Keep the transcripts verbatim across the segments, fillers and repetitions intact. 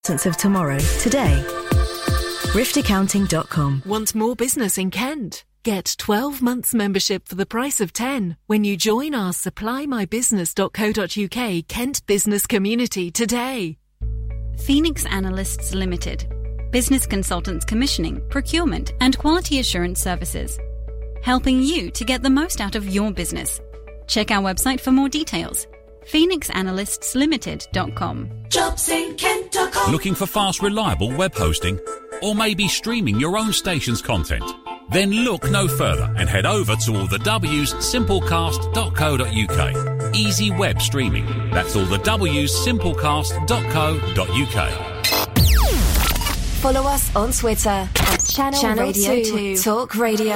Of tomorrow, today. rift accounting dot com. Want more business in Kent? Get twelve months membership for the price of ten when you join our supply my business dot co dot uk Kent business community today. Phoenix Analysts Limited. Business consultants commissioning, procurement and quality assurance services. Helping you to get the most out of your business. Check our website for more details. phoenix analysts limited dot com. jobs in kent dot com. Looking for fast, reliable web hosting? Or maybe streaming your own station's content? Then look no further and head over to all the W's simplecast dot co dot uk. Easy web streaming. That's all the W's simplecast dot co dot uk. Follow us on Twitter at Channel, Channel Radio two Talk Radio.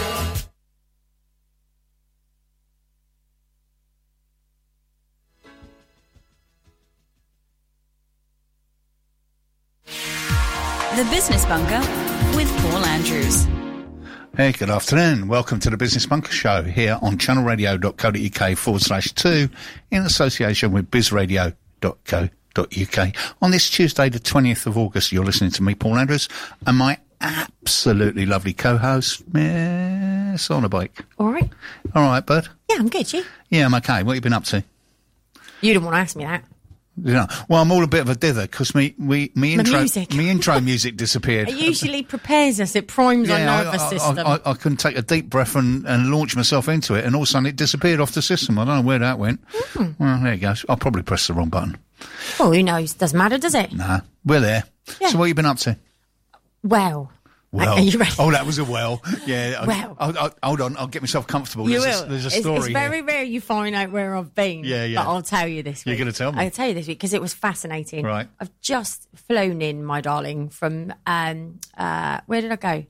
The Business Bunker with Paul Andrews. Hey, good afternoon. Welcome to the Business Bunker Show here on channel radio dot co dot uk forward slash two in association with biz radio dot co dot uk. On this Tuesday, the twentieth of August, you're listening to me, Paul Andrews, and my absolutely lovely co-host, Miss On a Bike. All right. All right, bud. Yeah, I'm good. You? Yeah, I'm okay. What have you been up to? You didn't want to ask me that. You know, well, I'm all a bit of a dither because me, we, me My intro, music. me intro music disappeared. It usually prepares us. It primes yeah, our nervous I, I, system. I, I, I couldn't take a deep breath and, and launch myself into it, and all of a sudden it disappeared off the system. I don't know where that went. Mm. Well, there you go. I'll probably press the wrong button. Well, who knows? Doesn't matter, does it? Nah, we're there. Yeah. So what have you been up to? Well. Well, are you ready? Oh, that was a well. Yeah. Well. I'll, I'll, hold on, I'll get myself comfortable. You there's will. A, there's a it's, story it's very here. rare you find out where I've been. Yeah, yeah. But I'll tell you this week. You're going to tell me? I'll tell you this week because it was fascinating. Right. I've just flown in, my darling, from, um, uh, where did I go?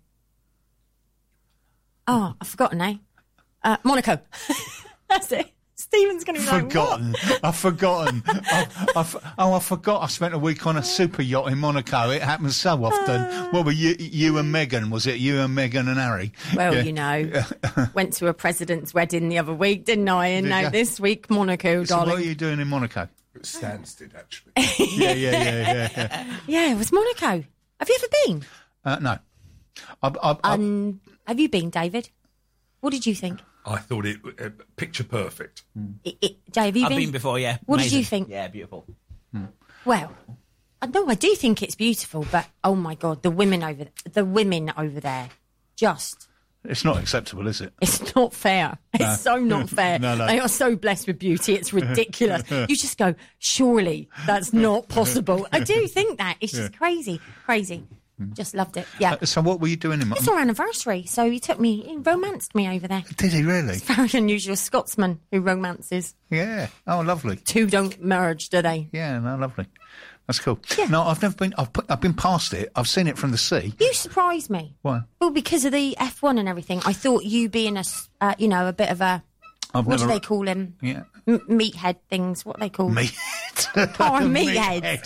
Oh, I've forgotten, eh? Uh, Monaco. That's it. Stephen's going to be forgotten. like, what? I've forgotten. I've, I've, oh, I forgot. I spent a week on a super yacht in Monaco. It happens so often. Uh, what were you, you and Meghan? Was it you and Meghan and Harry? Well, yeah. you know, went to a president's wedding the other week, didn't I? And Did now you? this week, Monaco, So darling. what are you doing in Monaco? Stansted, actually. yeah, yeah, yeah, yeah. Yeah, Yeah, it was Monaco. Have you ever been? uh, no. I, I, I, Um, have you been, David? What did you think? I thought it uh, picture perfect. It, it, Jay, have you I've been? been before, yeah. What Amazing. did you think? Yeah, beautiful. Well, I know I do think it's beautiful, but oh my God, the women over the women over there, just it's not acceptable, is it? it's not fair. It's so not fair. No, no. They are so blessed with beauty. It's ridiculous. You just go, surely that's not possible. I do think that it's just crazy, crazy. Just loved it. Yeah. Uh, so what were you doing in It's Monaco? our anniversary, so he took me, he romanced me over there. Did he really? Very unusual Scotsman who romances. Yeah. Oh, lovely. Two don't merge, do they? Yeah, no, lovely. That's cool. Yeah. No, I've never been. I've put, I've been past it. I've seen it from the sea. You surprised me. Why? Well, because of the F one and everything. I thought you being a, s- uh, you know, a bit of a, I've what never. do they call him? Yeah. M- meathead things. What are they call? Meat. Car meathead.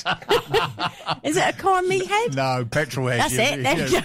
Is it a car meathead? No, petrol head. That's it, there we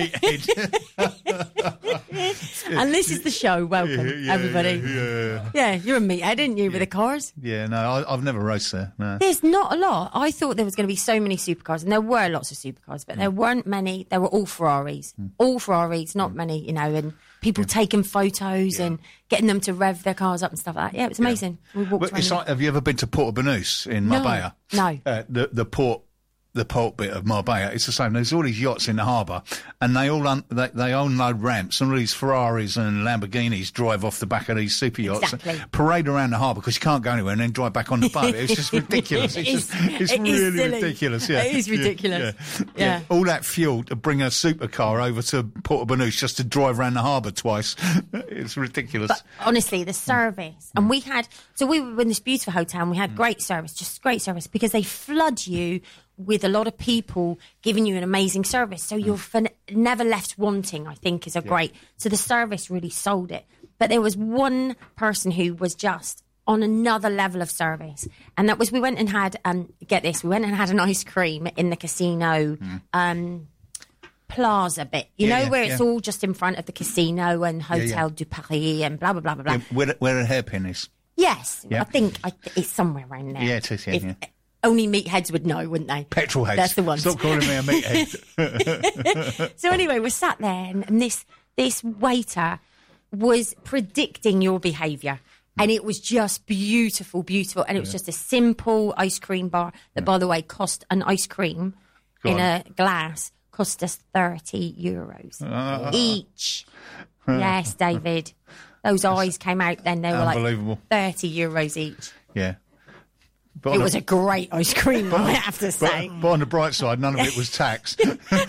go. Meathead. And this is the show. Welcome, Yeah, everybody. Yeah. Yeah, you're a meathead, didn't you, with the cars? Yeah, no, I, I've never raced there. No. There's not a lot. I thought there was going to be so many supercars, and there were lots of supercars, but there weren't many. They were all Ferraris. All Ferraris, not many, you know, and people taking photos and getting them to rev their cars up and stuff like that. Yeah, it was amazing. We walked Well, around. it's like, have you ever been to Porto Banús in No. Marbella? No. Uh, the the port. The port bit of Marbella, it's the same. There's all these yachts in the harbour, and they all un- they, they all unload ramps, and all these Ferraris and Lamborghinis drive off the back of these super yachts, Exactly. parade around the harbour because you can't go anywhere, and then drive back on the boat. It's just ridiculous. It's It just, is- it's it is really silly. ridiculous. Yeah, It is Yeah, ridiculous. Yeah. Yeah. All that fuel to bring a supercar over to Porto Banús just to drive around the harbour twice. It's ridiculous. But honestly, the service, and we had, so we were in this beautiful hotel, and we had great service, just great service, because they flood you with a lot of people giving you an amazing service. So you're fin- never left wanting, I think, is a great. So the service really sold it. But there was one person who was just on another level of service. And that was, we went and had, um, get this, we went and had an ice cream in the casino um, plaza bit. You Yeah, know, yeah, where it's yeah. all just in front of the casino and Hotel yeah. du Paris and blah, blah, blah, blah, blah. Yeah, where, where a hairpin is. Yes, Yeah. I think I, it's somewhere around there. Yeah, it is, yeah, If- yeah. only meatheads would know, wouldn't they? Petrol heads. That's the one. Stop calling me a meathead. So anyway, we're sat there, and, and this this waiter was predicting your behaviour. And it was just beautiful, beautiful. And it was Yeah. just a simple ice cream bar that, by the way, cost an ice cream Go in on. a glass, cost us thirty euros Ah. each. Yes, David. Those eyes came out then. They were like Unbelievable. thirty euros each. Yeah. But It on was the- a great ice cream, I have to say. But, but on the bright side, none of it was taxed.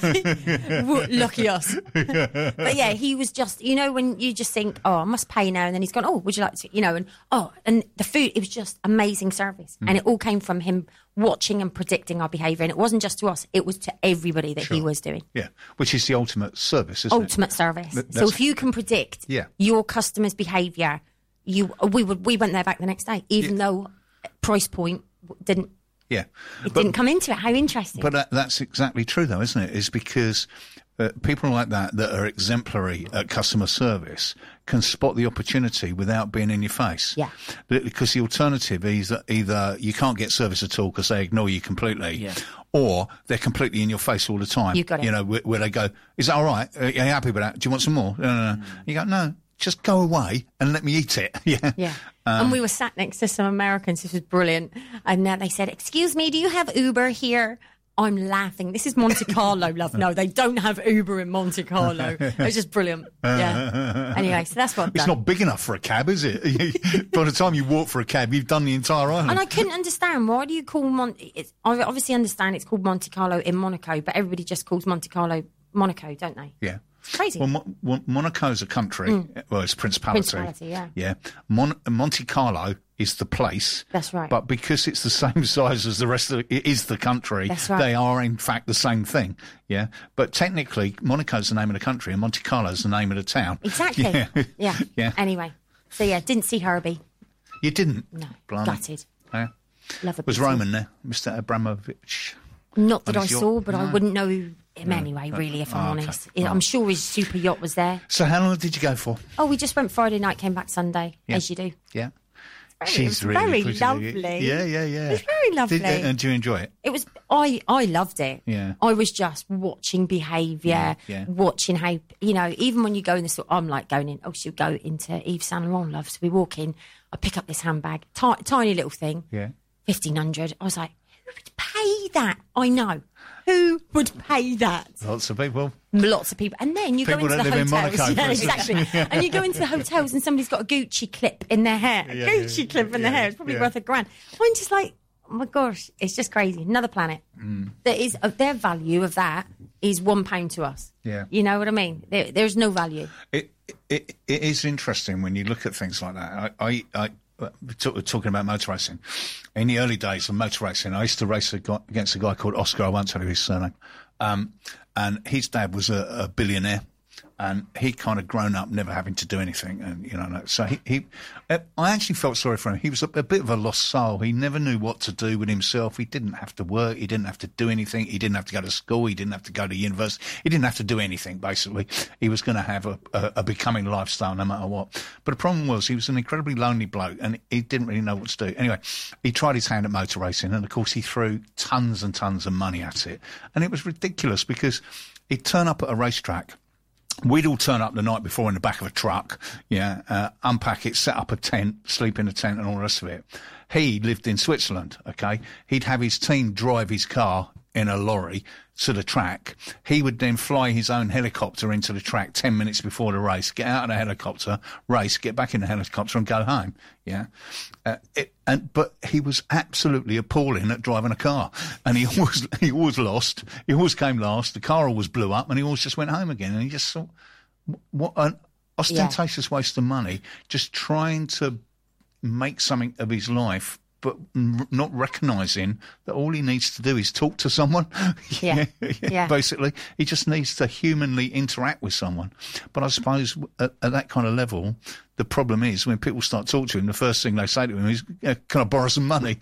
Wo- Lucky us. But yeah, he was just, you know, when you just think, oh, I must pay now. And then he's gone, oh, would you like to, you know, and oh, and the food, it was just amazing service. Mm. And it all came from him watching and predicting our behaviour. And it wasn't just to us, it was to everybody that he Sure. was doing. Yeah, which is the ultimate service, isn't Ultimate it? service. Th- So that's- if you can predict Yeah. your customer's behaviour, you we would we went there back the next day, even though price point didn't Yeah. it But- didn't come into it. How interesting. But that, that's exactly true, though, isn't it? Is because uh, people like that that are exemplary at customer service can spot the opportunity without being in your face. Yeah. Because the alternative is that either you can't get service at all because they ignore you completely, Yeah. or they're completely in your face all the time. You got it. You know, where, where they go, "Is that all right? Are you happy with that? Do you want some more?" No, no, no. You go, "No, just go away and let me eat it." Yeah. Yeah. Um, and we were sat next to some Americans. This was brilliant. And uh, they said, "Excuse me, do you have Uber here?" I'm laughing. This is Monte Carlo, love. No, they don't have Uber in Monte Carlo. It was just brilliant. Yeah. Anyway, so that's what I've It's done. not big enough for a cab, is it? By the time you walk for a cab, you've done the entire island. And I couldn't understand, why do you call Monte... It's, I obviously understand it's called Monte Carlo in Monaco, but everybody just calls Monte Carlo Monaco, don't they? Yeah. It's crazy. Well, Mo- Mo- Monaco's a country. Well, it's a principality. Principality, yeah. Yeah. Mon- Monte Carlo is the place. That's right. But because it's the same size as the rest of the, it is the country, That's right. they are in fact the same thing. Yeah. But technically, Monaco's the name of the country and Monte Carlo's the name of the town. Exactly. Yeah. Yeah. Yeah. Anyway. So, yeah, didn't see Herbie. You didn't? No. Blimey. Gutted. Yeah. Love a Was bit of- Roman there? Mister Abramovich? Not that On I his yacht? saw, but I No. wouldn't know him anyway, really, if I'm Oh, okay. honest. Right. I'm sure his super yacht was there. So how long did you go for? Oh, we just went Friday night, came back Sunday, Yeah. as you do. Yeah. It was very pretty. lovely. Yeah, yeah, yeah. It was very lovely. Did, and do you enjoy it? It was, I, I loved it. Yeah. I was just watching behaviour, Yeah, yeah. watching how, you know, even when you go in the store, I'm like going in, oh, she'll go into Yves Saint Laurent, love. So we walk in, I pick up this handbag, ti- tiny little thing, Yeah. fifteen hundred. I was like, who would pay that? I know. Who would pay that? Lots of people. Lots of people. And then you People go into that the live in hotels. Monaco, yeah, for instance. exactly. And you go into the hotels and somebody's got a Gucci clip in their hair. A Yeah, Gucci yeah, clip in their yeah, hair. It's probably yeah. worth a grand. I'm just like, oh my gosh, it's just crazy. Another planet. Mm. There is uh, their value of that is one pound to us. Yeah. You know what I mean? There, there's no value. It, it it is interesting when you look at things like that. I, I, I talk, talking about motor racing. In the early days of motor racing, I used to race a guy, against a guy called Oscar. I won't tell you his surname. Um, and his dad was a, a billionaire. And he'd kind of grown up never having to do anything. And, you know, so he, he uh, I actually felt sorry for him. He was a, a bit of a lost soul. He never knew what to do with himself. He didn't have to work. He didn't have to do anything. He didn't have to go to school. He didn't have to go to university. He didn't have to do anything, basically. He was going to have a, a, a becoming lifestyle no matter what. But the problem was he was an incredibly lonely bloke and he didn't really know what to do. Anyway, he tried his hand at motor racing and, of course, he threw tons and tons of money at it. And it was ridiculous because he'd turn up at a racetrack. We'd all turn up the night before in the back of a truck, yeah, uh, unpack it, set up a tent, sleep in a tent and all the rest of it. He lived in Switzerland, okay? He'd have his team drive his car in a lorry to the track. He would then fly his own helicopter into the track ten minutes before the race, get out of the helicopter, race, get back in the helicopter and go home, yeah? Uh, it, and, but he was absolutely appalling at driving a car. And he always, he always lost. He always came last. The car always blew up and he always just went home again. And he just thought, what an ostentatious yeah. waste of money, just trying to make something of his life, but n- not recognising that all he needs to do is talk to someone. Yeah. yeah, yeah. Basically, he just needs to humanly interact with someone. But I suppose at, at that kind of level, the problem is when people start talking to him, the first thing they say to him is, yeah, can I borrow some money?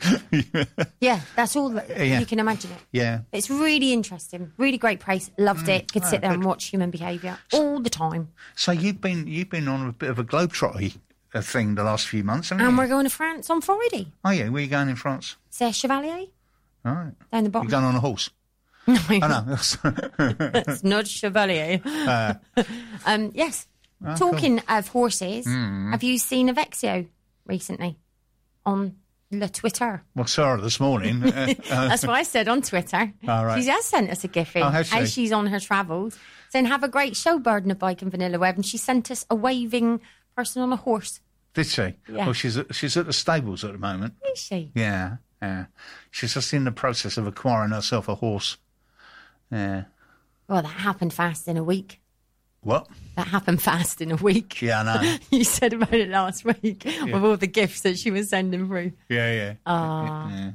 Yeah, that's all that Yeah. you can imagine it. Yeah. It's really interesting, really great place. Loved it. Could sit there and watch human behaviour all the time. So you've been you've been on a bit of a globetrotty uh, thing the last few months, haven't And you? we're going to France on Friday. Oh yeah, where are you going in France? C'est Chevalier. All right. Down the bottom. You're going on a horse? No. Oh, no. It's not Chevalier. Uh, um, yes. Oh, Talking of horses, Mm. have you seen Avexio recently on the Twitter? well, Sarah this morning. Uh, uh, That's what I said on Twitter. All right. She has sent us a gif in Oh, has she? as she's on her travels, saying, have a great show, Bird and a Bike and Vanilla Web. And she sent us a waving person on a horse. did she? Yeah. Well, she's at, she's at the stables at the moment. Is she? Yeah, yeah. She's just in the process of acquiring herself a horse. Yeah. Well, that happened fast in a week. What? That happened fast in a week. Yeah, I know. You said about it last week with all the gifts that she was sending through. Yeah, yeah. Ah. yeah.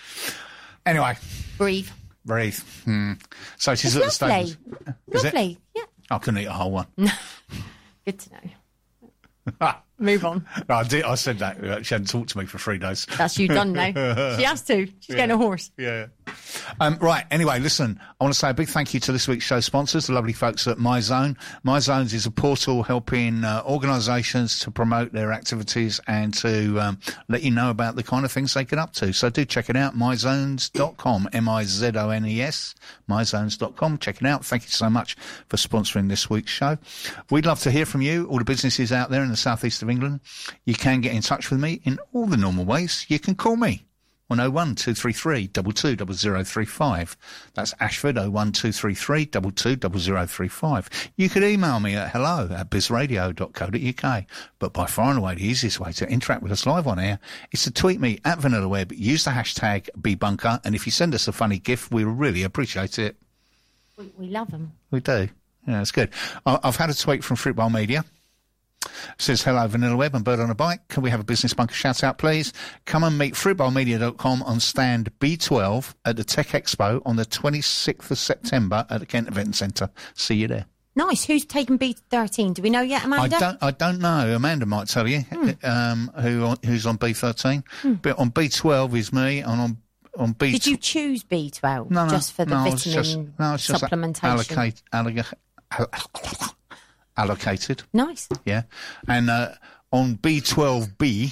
Anyway, Breathe. breathe. Hmm. So she's It's at lovely. the stables. Is it? Lovely. Yeah. I couldn't eat a whole one. Good to know. Move on. No, I did. I said that. uh, She hadn't talked to me for three days. That's you done now. She has to. She's getting a horse. Yeah. Um, right. Anyway, listen, I want to say a big thank you to this week's show sponsors, the lovely folks at MyZone. MyZones is a portal helping uh, organisations to promote their activities and to um, let you know about the kind of things they get up to. So do check it out, my zones dot com, M I Z O N E S, my zones dot com. Check it out. Thank you so much for sponsoring this week's show. We'd love to hear from you, all the businesses out there in the southeast of England. You can get in touch with me in all the normal ways. You can call me on oh one two three three, two two zero zero three five. That's Ashford, oh one two three three, two two zero zero three five. You could email me at hello at bizradio dot co dot uk. But by far and away the easiest way to interact with us live on air is to tweet me at VanillaWeb, use the hashtag BeBunker, and if you send us a funny GIF, we really appreciate it. We, we love them. We do. Yeah, it's good. I, I've had a tweet from Fruit Bowl Media. Says, hello, Vanilla Web and Bird on a Bike. Can we have a Business Bunker shout out, please? Come and meet fruit bowl media dot com on stand B twelve at the Tech Expo on the twenty-sixth of September at the Kent Event Centre. See you there. Nice. Who's taken B thirteen? Do we know yet, Amanda? I don't, I don't know. Amanda might tell you, mm. um, who, who's on B thirteen. Mm. But on B twelve is me, and on, on B twelve. Did you choose B twelve no, no, just for the no, vitamin it's just, no, it's just supplementation? Allocate, allocate, allocated. Nice. Yeah. And uh, on B twelve B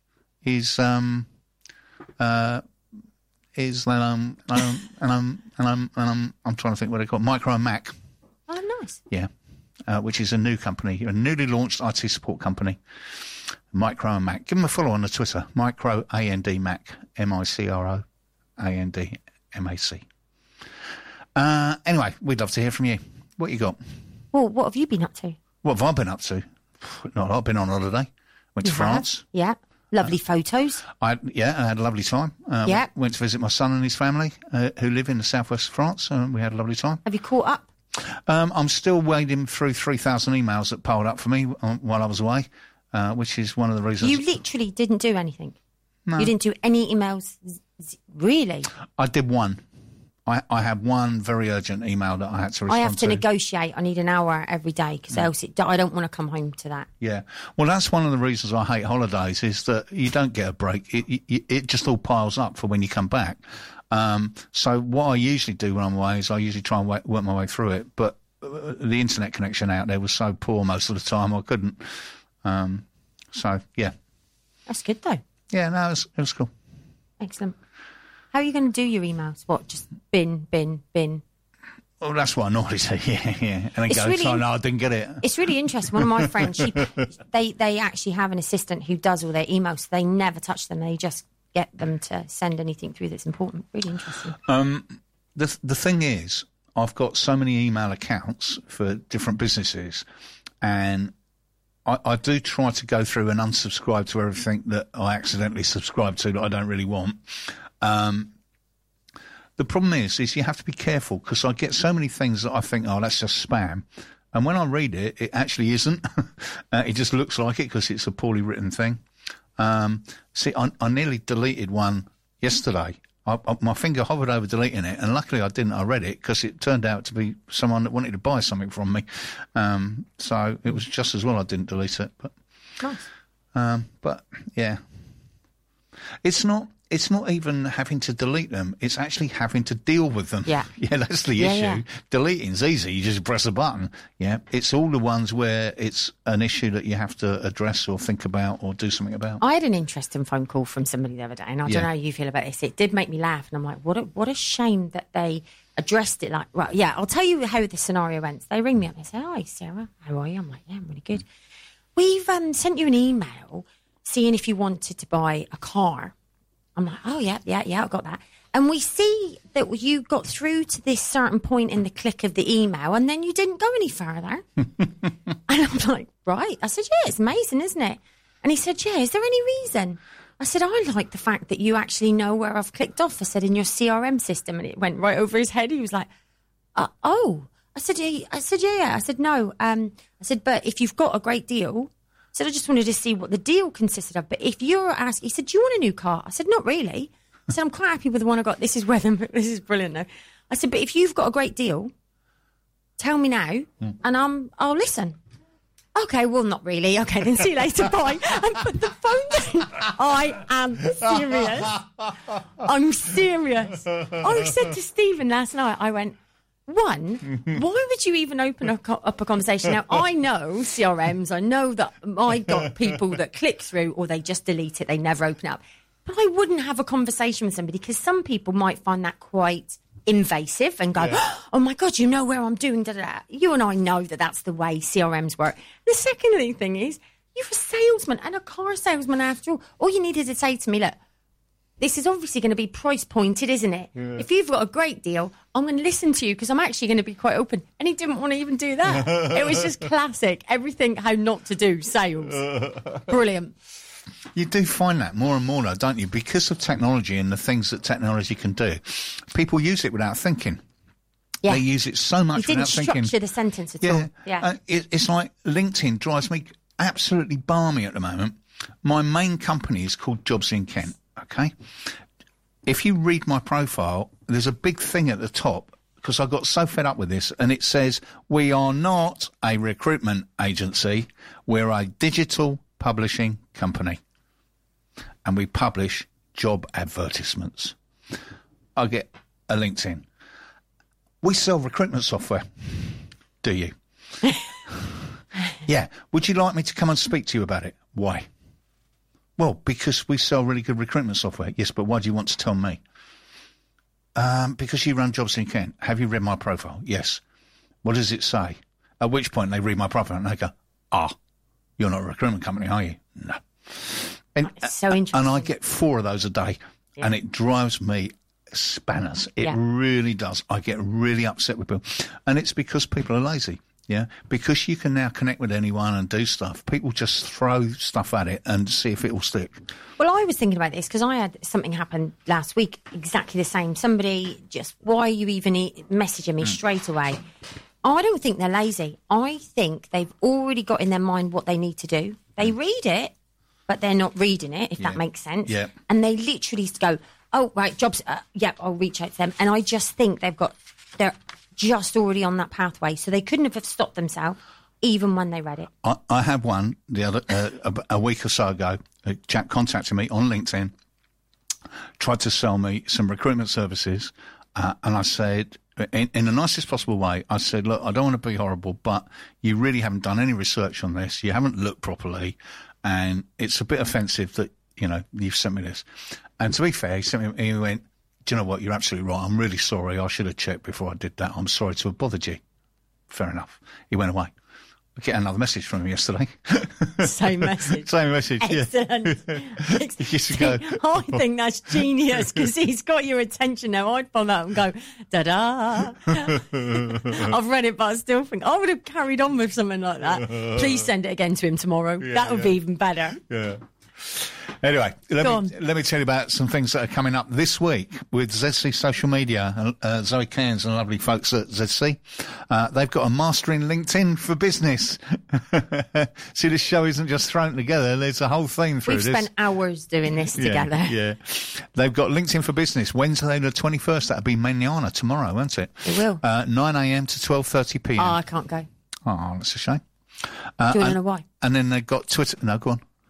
is um uh is um um and I'm and I'm and I'm I'm trying to think what they call it, Micro and Mac. Oh, nice. Yeah. Uh, which is a new company, a newly launched I T support company. Micro and Mac. Give them a follow on the Twitter. Micro A N D Mac. M I C R O A N D M A C. Uh anyway, we'd love to hear from you. What you got? Well, what have you been up to? What have I been up to? Not a lot. I've been on holiday. Went to You France. have? Yeah. Lovely uh, photos. I yeah, I had a lovely time. Um, yeah. Went to visit my son and his family, uh, who live in the southwest of France, and we had a lovely time. Have you caught up? Um, I'm still wading through three thousand emails that piled up for me um, while I was away, uh, which is one of the reasons. You literally didn't do anything? No. You didn't do any emails? Really? I did one. I, I had one very urgent email that I had to respond to. I have to, to. negotiate. I need an hour every day because mm. else it, I don't want to come home to that. Yeah. Well, that's one of the reasons I hate holidays is that you don't get a break. It, it, it just all piles up for when you come back. Um, so what I usually do when I'm away is I usually try and work, work my way through it. But uh, the internet connection out there was so poor most of the time I couldn't. Um, so, yeah. That's good, though. Yeah, no, it was, it was cool. Excellent. How are you going to do your emails? What, just bin, bin, bin? Well, that's what I normally say, yeah, yeah. And then it's go, really, so no, I didn't get it. It's really interesting. One of my friends, she, they, they actually have an assistant who does all their emails. So they never touch them. They just get them to send anything through that's important. Really interesting. Um, the, the thing is, I've got so many email accounts for different businesses, and I, I do try to go through and unsubscribe to everything that I accidentally subscribe to that I don't really want. Um, the problem is, is you have to be careful because I get so many things that I think, oh, that's just spam. And when I read it, it actually isn't. uh, it just looks like it because it's a poorly written thing. Um, see, I, I nearly deleted one yesterday. I, I, my finger hovered over deleting it, and luckily I didn't. I read it because it turned out to be someone that wanted to buy something from me. Um, so it was just as well I didn't delete it. But, nice. um, but yeah, it's not. it's not even having to delete them. It's actually having to deal with them. Yeah. Yeah, that's the Yeah, issue. yeah. Deleting's easy. You just press a button. Yeah. It's all the ones where it's an issue that you have to address or think about or do something about. I had an interesting phone call from somebody the other day, and I Yeah. don't know how you feel about this. It did make me laugh, and I'm like, what a, what a shame that they addressed it like, right, yeah, I'll tell you how the scenario went. They ring me up and they say, hi, Sarah, how are you? I'm like, yeah, I'm really good. We've um, sent you an email seeing if you wanted to buy a car. I'm like, oh, yeah, yeah, yeah, I got that. And we see that you got through to this certain point in the click of the email and then you didn't go any further. And I'm like, right. I said, yeah, it's amazing, isn't it? And he said, yeah, is there any reason? I said, I like the fact that you actually know where I've clicked off. I said, in your C R M system. And it went right over his head. He was like, uh, oh. I said, yeah, I said, yeah, yeah. I said, no. Um, I said, but if you've got a great deal... I said, I just wanted to see what the deal consisted of. But if you're asking, he said, do you want a new car? I said, not really. I said, I'm quite happy with the one I got. This is where the, this is brilliant though. I said, but if you've got a great deal, tell me now mm. and I'm, I'll listen. Okay, well, not really. Okay, then see you later. Bye. And put the phone down. I am serious. I'm serious. I said to Stephen last night, I went, one, why would you even open a co- up a conversation? Now, I know C R Ms. I know that I got people that click through or they just delete it. They never open up. But I wouldn't have a conversation with somebody because some people might find that quite invasive and go, yeah. oh, my God, you know where I'm doing da, da, da. You and I know that that's the way C R Ms work. The second thing is you're a salesman and a car salesman after all. All you needed to say to me, look, this is obviously going to be price pointed, isn't it? Yeah. If you've got a great deal, I'm going to listen to you because I'm actually going to be quite open. And he didn't want to even do that. It was just classic. Everything how not to do sales. Brilliant. You do find that more and more, though, don't you? Because of technology and the things that technology can do, people use it without thinking. Yeah. They use it so much you without didn't thinking. structure the sentence at yeah. all. Yeah. Uh, it, it's like LinkedIn drives me absolutely balmy at the moment. My main company is called Jobs in Kent. Okay, if you read my profile, there's a big thing at the top because I got so fed up with this, and it says, we are not a recruitment agency, we're a digital publishing company, and we publish job advertisements. I get a LinkedIn. We sell recruitment software. Do you? Yeah. Would you like me to come and speak to you about it? Why? Well, because we sell really good recruitment software. Yes, but why do you want to tell me? Um, because you run Jobs in Kent. Have you read my profile? Yes. What does it say? At which point they read my profile and they go, ah, you're not a recruitment company, are you? No. And, That's so interesting. And I get four of those a day, yeah. and it drives me spanners. It yeah. really does. I get really upset with people. And it's because people are lazy. Yeah, because you can now connect with anyone and do stuff. People just throw stuff at it and see if it will stick. Well, I was thinking about this because I had something happen last week, exactly the same. Somebody just, why are you even e- messaging me mm. straight away? I don't think they're lazy. I think they've already got in their mind what they need to do. They mm. read it, but they're not reading it, if yeah. that makes sense. Yeah. And they literally go, oh, right, jobs, uh, yeah, I'll reach out to them. And I just think they've got, they're just already on that pathway, so they couldn't have stopped themselves even when they read it. I, I had one the other uh, a, a week or so ago. A chap contacted me on LinkedIn, tried to sell me some recruitment services, uh, and I said, in, in the nicest possible way, I said, look, I don't want to be horrible, but you really haven't done any research on this. You haven't looked properly, and it's a bit offensive that, you know, you've sent me this. And to be fair, he sent me, he went, do you know what? You're absolutely right. I'm really sorry. I should have checked before I did that. I'm sorry to have bothered you. Fair enough. He went away. I get another message from him yesterday. Same message. Same message, Excellent. yeah. Excellent. I think that's genius because he's got your attention now. I'd follow up and go, da-da. I've read it, but I still think I would have carried on with something like that. Please send it again to him tomorrow. Yeah, that would yeah. be even better. Yeah. Anyway, let me, let me tell you about some things that are coming up this week with Z C Social Media and uh, Zoe Cairns and lovely folks at Z C. Uh, they've got a Mastering LinkedIn for Business. See, this show isn't just thrown together. There's a whole thing through We've this. We've spent hours doing this yeah, together. Yeah. They've got LinkedIn for Business Wednesday the twenty-first. That'll be Manana tomorrow, won't it? It will. Uh, nine a.m. to twelve thirty p.m. Oh, I can't go. Oh, that's a shame. Uh, Do you want and, to know why? And then they've got Twitter. No, go on.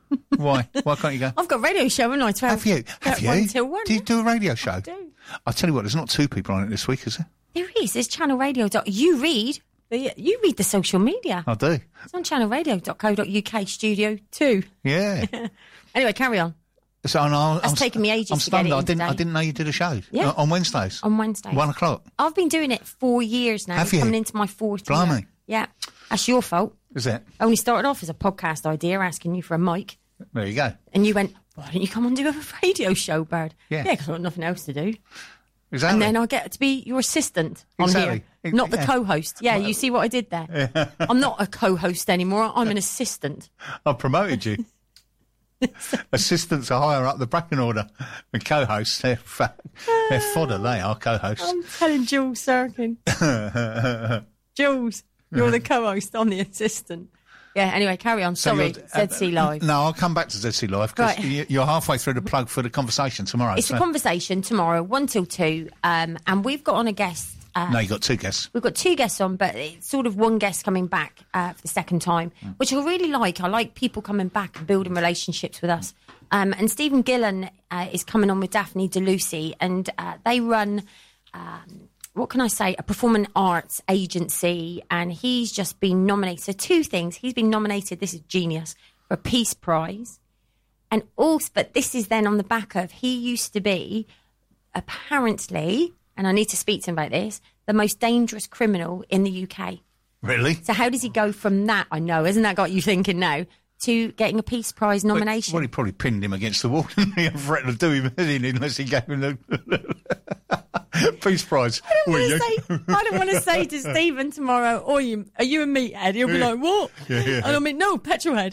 Why? Why can't you go? I've got a radio show, haven't I? twelve, Have you? Have you? One till one. Do you do a radio show? I do. I'll tell you what, there's not two people on it this week, is there? There is. There's channel radio. Dot, you read. The, you read the social media. I do. It's on channel radio dot co dot uk, Studio two. Yeah. Anyway, carry on. So I'm, I'm, That's taken me ages I'm to stunned. get it I in didn't. today. I didn't know you did a show. Yeah. Uh, on Wednesdays. On Wednesdays. One o'clock. I've been doing it four years now. Have you? Coming into my fourth Blimey. year. Yeah. That's your fault. Is it? I only started off as a podcast idea, asking you for a mic. There you go. And you went, why don't you come and do a radio show, Bird? Yeah. Yeah, because I've got nothing else to do. Exactly. And then I get to be your assistant on Exactly. here, not the Yeah. co-host. Yeah, you see what I did there? I'm not a co-host anymore. I'm an assistant. I promoted you. Assistants are higher up the bracken order than co-hosts. They're, fa- they're fodder, they are, co-hosts. I'm telling Jules Sirkin. Jules, you're the co-host. I'm the assistant. Yeah, anyway, carry on. So Sorry, you're- uh, Z C Live. No, I'll come back to Z C Live because Right. you're halfway through the plug for the conversation tomorrow. It's so- a conversation tomorrow, one till two, um, and we've got on a guest. Uh, No, you got two guests. We've got two guests on, but it's sort of one guest coming back uh, for the second time, which I really like. I like people coming back and building relationships with us. Um, and Stephen Gillen uh, is coming on with Daphne DeLucy, and uh, they run, um, what can I say, a performing arts agency, and he's just been nominated. So two things. He's been nominated, this is genius, for a Peace Prize. And also, but this is then on the back of, he used to be, apparently, and I need to speak to him about this, the most dangerous criminal in the U K. Really? So how does he go from that, I know, isn't that got you thinking now, to getting a Peace Prize nomination? Well, he probably pinned him against the wall and he threatened to do him in unless he gave him the Peace Prize. I don't Will want to you? say. I don't want to say to Stephen tomorrow, "Oh, you are you a meathead?" He'll be like, "What?" Yeah, yeah. And I mean, "No, petrolhead."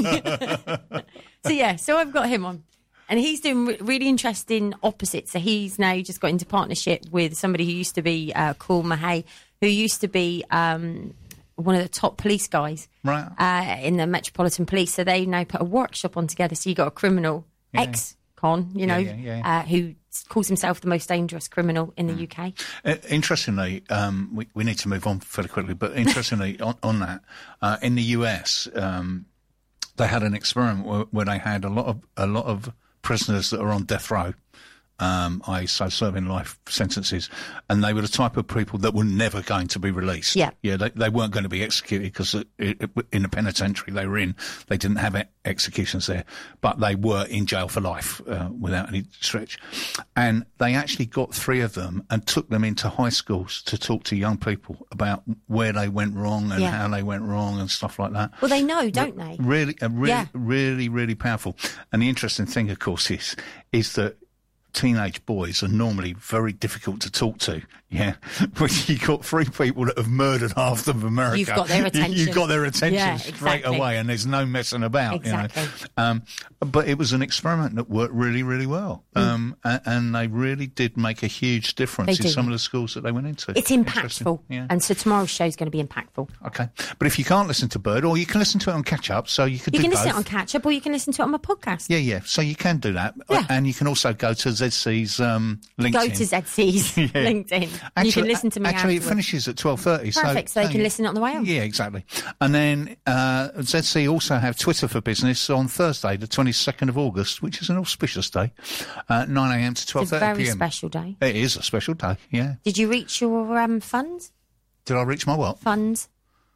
So yeah, so I've got him on, and he's doing re- really interesting opposites. So he's now just got into partnership with somebody who used to be uh, Cool Mahay, who used to be um, one of the top police guys Right. uh, in the Metropolitan Police. So they now put a workshop on together. So you got a criminal Yeah. ex-con, you know, Yeah, yeah, yeah. Uh, who calls himself the most dangerous criminal in the Mm. U K. Uh, interestingly, um, we, we need to move on fairly quickly, but interestingly, on, on that, uh, in the U S, um, they had an experiment where, where they had a lot of a lot of prisoners that are on death row, um, I so serving life sentences, and they were the type of people that were never going to be released. Yeah. yeah, they, they weren't going to be executed because in the penitentiary they were in, they didn't have e- executions there, but they were in jail for life uh, without any stretch. And they actually got three of them and took them into high schools to talk to young people about where they went wrong and Yeah. how they went wrong and stuff like that. Well, they know, don't they? Really, uh, really, Yeah. really, really powerful. And the interesting thing, of course, is is that teenage boys are normally very difficult to talk to. Yeah, but you got three people that have murdered half of America. You've got their attention. You've got their attention Yeah, straight exactly. away, and there's no messing about. Exactly. You know? Um, but it was an experiment that worked really, really well, um, and, and they really did make a huge difference They in do. some of the schools that they went into. It's Interesting. impactful. Yeah. And so tomorrow's show is going to be impactful. Okay, but if you can't listen to Bird, or you can listen to it on catch up, so you could You do can both. listen to it on catch up or you can listen to it on my podcast. Yeah, yeah. So you can do that, Yeah. and you can also go to Z C's um, LinkedIn. Go to Z C's LinkedIn. and you can listen to me Actually, it afterwards. finishes at twelve thirty. Perfect, so they can listen on the way home. Yeah, exactly. And then uh, Z C also have Twitter for Business on Thursday, the twenty-second of August, which is an auspicious day, uh, nine a.m. to twelve It's a thirty very p.m. special day. It is a special day, yeah. Did you reach your um, funds? Did I reach my what? Funds?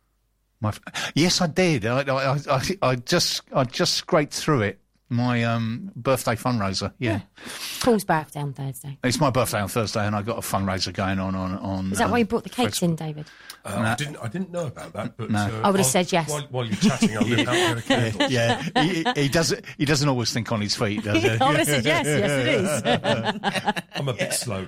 My f- yes, I did. I, I, I, I just, I just scraped through it. My um, birthday fundraiser, yeah. Paul's birthday on Thursday. It's my birthday on Thursday, and I got a fundraiser going on on on. Is that um, why you brought the cakes Facebook. in, David? Uh, I didn't. I didn't know about that. But No. uh, I would have I'll- said yes. While, while you're chatting, I'll nip out and get a candle. Yeah, he, he doesn't. He doesn't always think on his feet, does he? I would have said yes, yes it is. I'm a bit slow,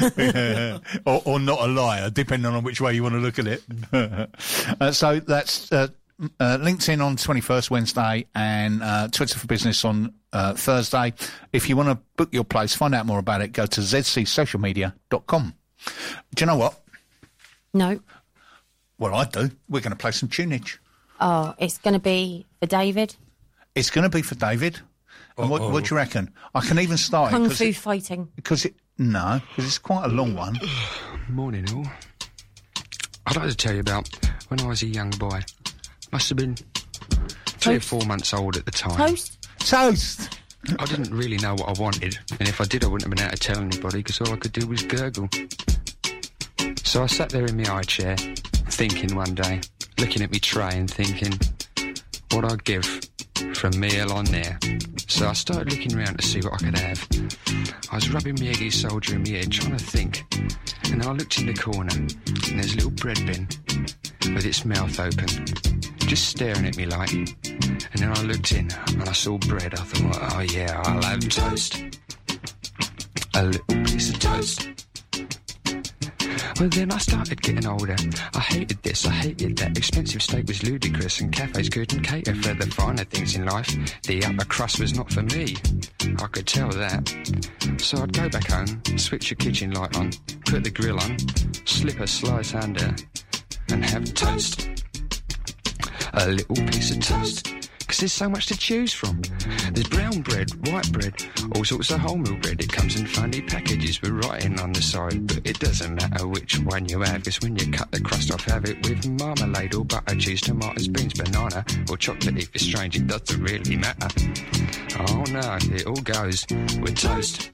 Gov. or, or not a liar, depending on which way you want to look at it. uh, so that's uh, uh, LinkedIn on twenty-first, Wednesday, and uh, Twitter for Business on uh, Thursday. If you want to book your place, find out more about it, go to z c social media dot com. Do you know what? No. Well, I do. We're going to play some tunage. Oh, it's going to be for David. It's going to be for David. And what, Uh-oh. what do you reckon? I can even start Kung it 'cause Fu it, fighting. because it no, because it's quite a long one. Morning, all. I'd like to tell you about when I was a young boy. Must have been Three or four months old at the time. Toast? Toast! I didn't really know what I wanted, and if I did, I wouldn't have been able to tell anybody, because all I could do was gurgle. So I sat there in my high chair, thinking one day, looking at me tray and thinking, what I'd give for a meal on there. So I started looking around to see what I could have. I was rubbing my eggy soldier in my head, trying to think, and I looked in the corner, and there's a little bread bin with its mouth open, just staring at me like. And then I looked in, and I saw bread. I thought, oh yeah, I'll have toast. A little piece of toast. Well, then I started getting older. I hated this, I hated that. Expensive steak was ludicrous, and cafes couldn't cater for the finer things in life. The upper crust was not for me. I could tell that. So I'd go back home, switch the kitchen light on, put the grill on, slip a slice under, and have toast. A little piece of toast. Because there's so much to choose from. There's brown bread, white bread, all sorts of wholemeal bread. It comes in funny packages with writing on the side, but it doesn't matter which one you have, because when you cut the crust off, have it with marmalade or butter, cheese, tomatoes, beans, banana, or chocolate if it's strange, it doesn't really matter. Oh no, it all goes with toast.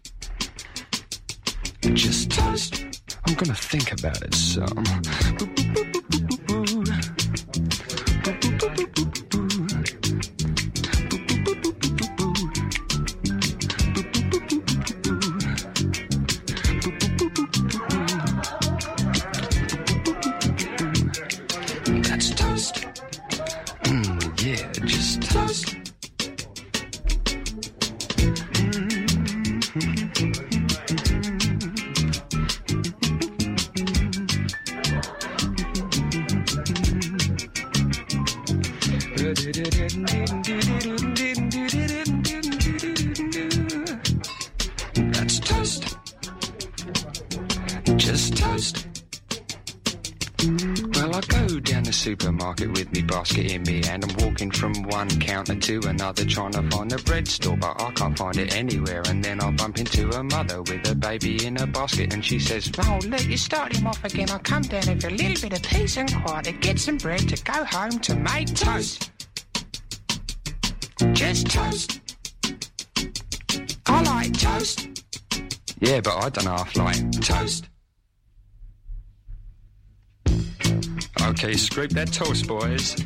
Just toast. I'm gonna think about it some. That's toast. Just toast. Well, I go down the supermarket with me basket in me hand. I'm walking from one counter to another trying to find a bread store, but I can't find it anywhere. And then I bump into a mother with a baby in a basket, and she says, "Oh, look, you started him off again. I'll come down here for a little bit of peace and quiet to get some bread to go home to make toast. Just toast. I like toast." Yeah, but I don't half like toast. Okay, scrape that toast, boys.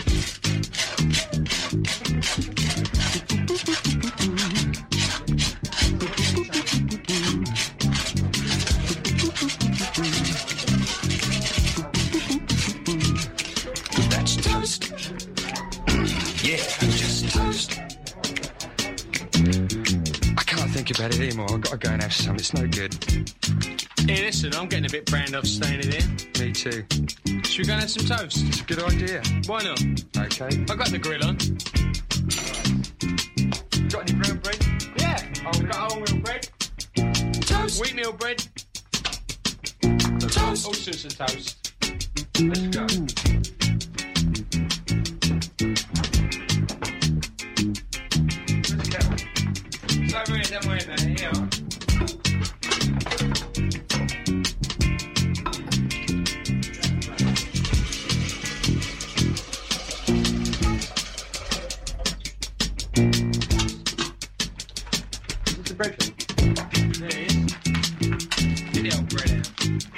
That's toast. Yeah, just toast. I can't think about it anymore. I've got to go and have some. It's no good. Hey, listen, I'm getting a bit brand off staying in here. Me too. Should we go and have some toast? It's a good idea. Why not? Okay. I got the grill on. Got any brown bread? Yeah. Oh, we got wholemeal bread. Toast. Wheatmeal bread. Toast. All sorts of toast. Let's go. It's over here, don't worry about it. Here. Bread. There it is. Get the old bread out.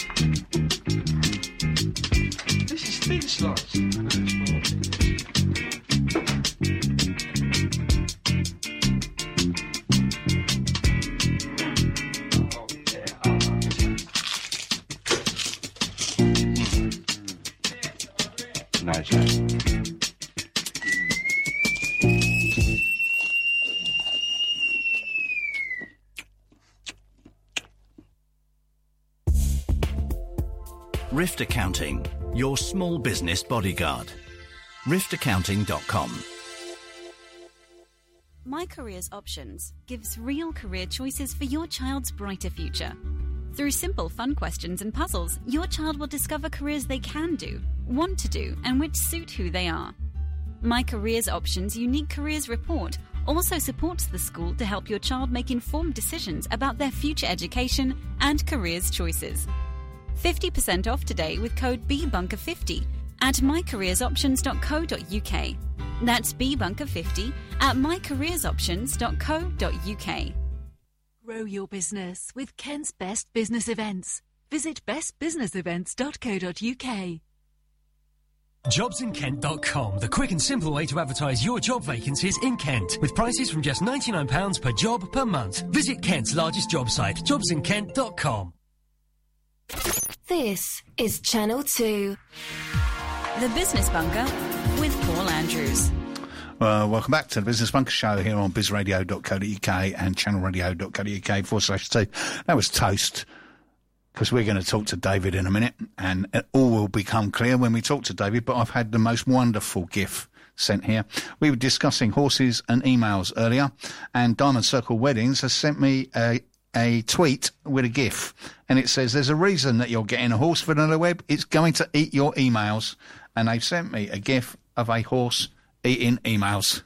This is thin slice. Oh, yeah. Oh, nice. Rift Accounting, your small business bodyguard. rift accounting dot com. My Careers Options gives real career choices for your child's brighter future. Through simple, fun questions and puzzles, your child will discover careers they can do, want to do, and which suit who they are. My Careers Options unique careers report also supports the school to help your child make informed decisions about their future education and careers choices. fifty percent off today with code B bunker fifty at my careers options dot co dot U K. That's B Bunker fifty at my careers options dot co dot uk. Grow your business with Kent's Best Business Events. Visit best business events dot co dot uk. jobs in kent dot com, the quick and simple way to advertise your job vacancies in Kent, with prices from just ninety-nine pounds per job per month. Visit Kent's largest job site, jobs in kent dot com. This is Channel two. The Business Bunker with Paul Andrews. Uh, welcome back to the Business Bunker Show here on biz radio dot co dot uk and channel radio dot co dot uk forward slash two. That was Toast, because we're going to talk to David in a minute, and it all will become clear when we talk to David, but I've had the most wonderful GIF sent here. We were discussing horses and emails earlier, and Diamond Circle Weddings has sent me a a tweet with a GIF, and it says, there's a reason that you're getting a horse for the web. It's going to eat your emails. And they've sent me a GIF of a horse eating emails.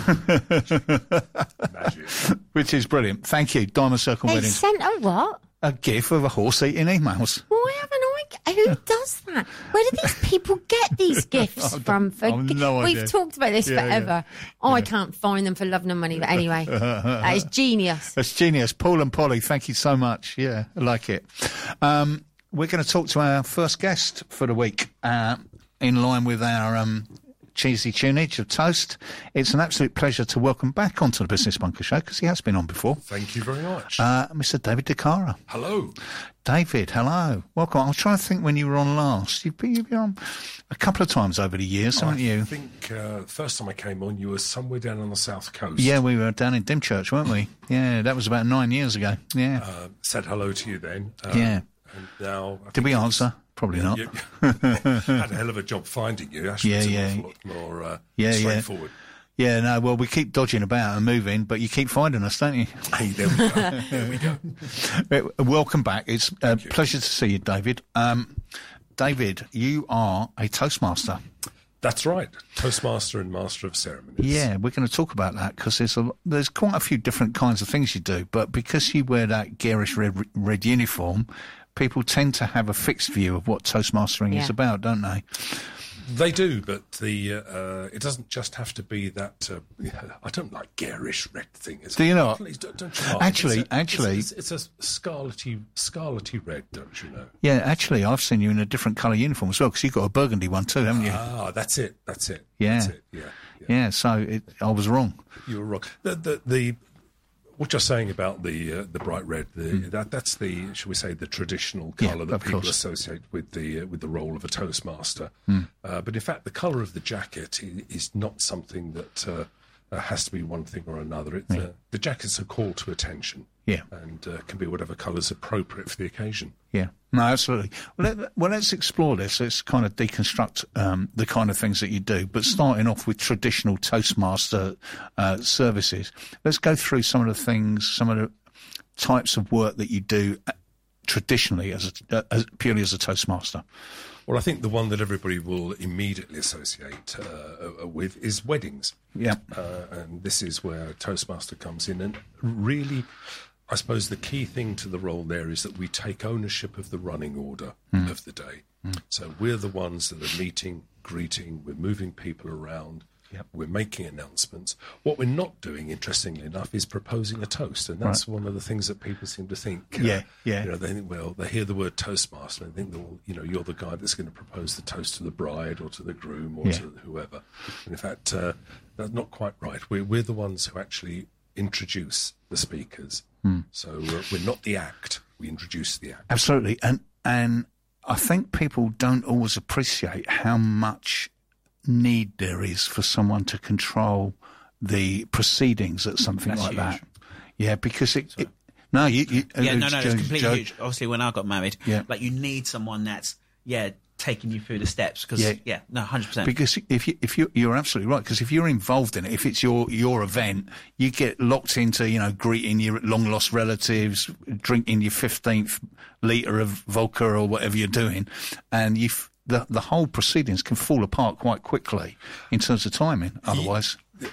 Which is brilliant. Thank you, Diamond Circle They Weddings. sent a what? A GIF of a horse eating emails. Why haven't I? Who does that? Where do these people get these gifts I've from? For I've no We've idea. talked about this Yeah, forever. yeah. Oh, I can't find them for love nor money. But anyway, that is genius. That's genius. Paul and Polly, thank you so much. Yeah, I like it. Um, we're going to talk to our first guest for the week, uh, in line with our um, cheesy tunage of Toast. It's an absolute pleasure to welcome back onto the Business Bunker Show, because he has been on before. Thank you very much. Uh, Mister David DeCara. Hello. David, hello. Welcome. I was trying to think when you were on last. You've been, you've been on a couple of times over the years, haven't I you? I think uh, the first time I came on, you were somewhere down on the south coast. Yeah, we were down in Dymchurch, weren't we? Yeah, that was about nine years ago. Yeah. Uh, said hello to you then. Uh, Yeah. And now, I Did we think answer? Probably not. You, you had a hell of a job finding you. Ashford's Yeah, an yeah. awful lot more uh, Yeah, yeah. straightforward. Yeah, no, well, we keep dodging about and moving, but you keep finding us, don't you? Hey, there we go. There we go. Uh, Welcome back. It's a pleasure to see you, David. Um, David, you are a Toastmaster. That's right. Toastmaster and Master of Ceremonies. Yeah, we're going to talk about that, because there's a, there's quite a few different kinds of things you do, but because you wear that garish red, red uniform, people tend to have a fixed view of what Toastmastering Yeah. is about, don't they? They do, but the uh, uh, it doesn't just have to be that. Uh, I don't like garish red thing. Is Do you know what? Please don't, don't you mind? Actually- It's a- actually- it's, it's, it's a scarlety, scarlety red, don't you know? Yeah, actually, I've seen you in a different colour uniform as well, because you've got a burgundy one too, haven't you? Ah, that's it. That's it. Yeah. That's it. Yeah. Yeah, so it, I was wrong. You were wrong. The the, the what you're saying about the uh, the bright red, the, that that's the, shall we say, the traditional Yeah, colour that of people course. associate with the uh, with the role of a Toastmaster. Mm. Uh, but in fact, the colour of the jacket is, is not something that uh, uh, has to be one thing or another. It, Yeah. uh, the jacket's a call to attention. Yeah. And uh, can be whatever colour's appropriate for the occasion. Yeah, no, absolutely. Well, let, well, let's explore this. Let's kind of deconstruct um, the kind of things that you do. But starting off with traditional Toastmaster uh, services, let's go through some of the things, some of the types of work that you do uh, traditionally as, a, uh, as purely as a Toastmaster. Well, I think the one that everybody will immediately associate uh, uh, with is weddings. Yeah. Uh, and this is where Toastmaster comes in. And really, I suppose the key thing to the role there is that we take ownership of the running order Mm. of the day. So we're the ones that are meeting, greeting, we're moving people around. Yep. We're making announcements. What we're not doing, interestingly enough, is proposing a toast, and that's Right. one of the things that people seem to think. uh, Yeah, yeah. You know, they think, well, they hear the word Toastmaster and they think, well, you know, you're the guy that's going to propose the toast to the bride or to the groom or Yeah. to whoever. And in fact, uh, that's not quite right. We're we're the ones who actually introduce the speakers. Mm. So uh, we're not the act; we introduce the act. Absolutely. And, and I think people don't always appreciate how much need there is for someone to control the proceedings at something That's like huge. that. Yeah, because it, it no, you, you Yeah, no, no, Joe- it's completely Joe- huge. Obviously, when I got married, Yeah. like you need someone that's yeah taking you through the steps because Yeah. yeah. no, hundred percent. Because if you if you you're absolutely right, because if you're involved in it, if it's your your event, you get locked into, you know, greeting your long lost relatives, drinking your fifteenth litre of vodka or whatever you're doing, and you the the whole proceedings can fall apart quite quickly in terms of timing. Otherwise,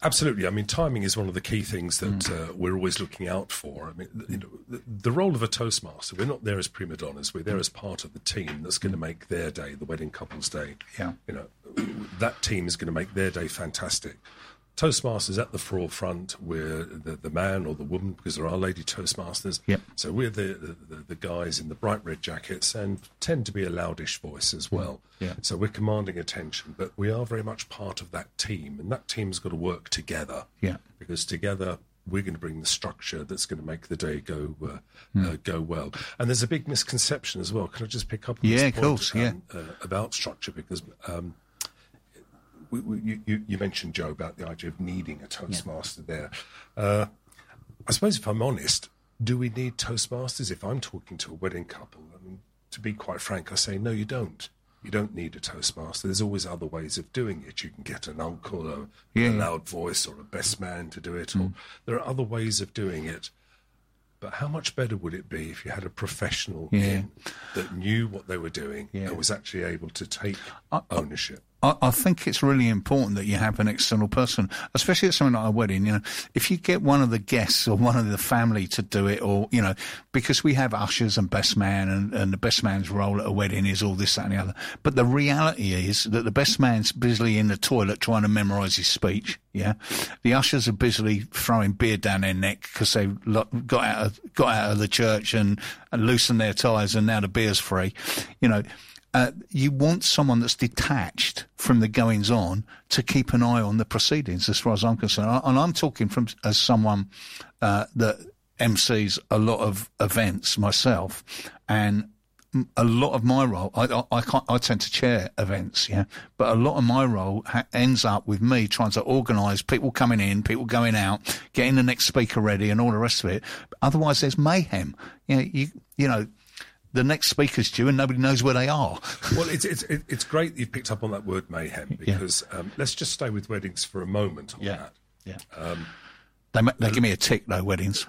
Absolutely. I mean, timing is one of the key things that mm. uh, we're always looking out for. I mean, you know, the, the role of a Toastmaster, we're not there as prima donnas. We're there as part of the team that's going to make their day, the wedding couple's day. Yeah. You know, that team is going to make their day fantastic. Toastmasters at the forefront, we're the, the man or the woman, because there are lady Toastmasters. Yep. So we're the, the, the guys in the bright red jackets and tend to be a loudish voice as well. Yeah. So we're commanding attention, but we are very much part of that team, and that team's got to work together. Yeah. Because together we're going to bring the structure that's going to make the day go uh, Mm. uh, go well. And there's a big misconception as well. Can I just pick up on Yeah, this of point, course, yeah. um, uh, about structure? Because um, We, we, you, you mentioned, Joe, about the idea of needing a Toastmaster yeah. there. Uh, I suppose, if I'm honest, do we need Toastmasters? If I'm talking to a wedding couple, I mean, to be quite frank, I say, no, you don't. You don't need a Toastmaster. There's always other ways of doing it. You can get an uncle, a, yeah. a loud voice, or a best man to do it. Mm. Or there are other ways of doing it. But how much better would it be if you had a professional yeah. in that knew what they were doing yeah. and was actually able to take I, ownership? I, I think it's really important that you have an external person, especially at something like a wedding. You know, if you get one of the guests or one of the family to do it, or, you know, because we have ushers and best man, and, and the best man's role at a wedding is all this, that and the other. But the reality is that the best man's busily in the toilet trying to memorise his speech. Yeah. The ushers are busily throwing beer down their neck because they've got out of, got out of the church and, and loosened their ties, and now the beer's free. You know, Uh, you want someone that's detached from the goings on to keep an eye on the proceedings, as far as I'm concerned. And I'm talking from as someone uh, that M Cs a lot of events myself, and a lot of my role, I, I, I, can't, I tend to chair events, yeah, but a lot of my role ha- ends up with me trying to organise people coming in, people going out, getting the next speaker ready, and all the rest of it. Otherwise, there's mayhem. You know, you, you know. The next speaker's due and nobody knows where they are. Well, it's it's it's great that you've picked up on that word mayhem, because yeah. um, let's just stay with weddings for a moment on yeah. that. Yeah. Um, they they give me a tick, though, weddings.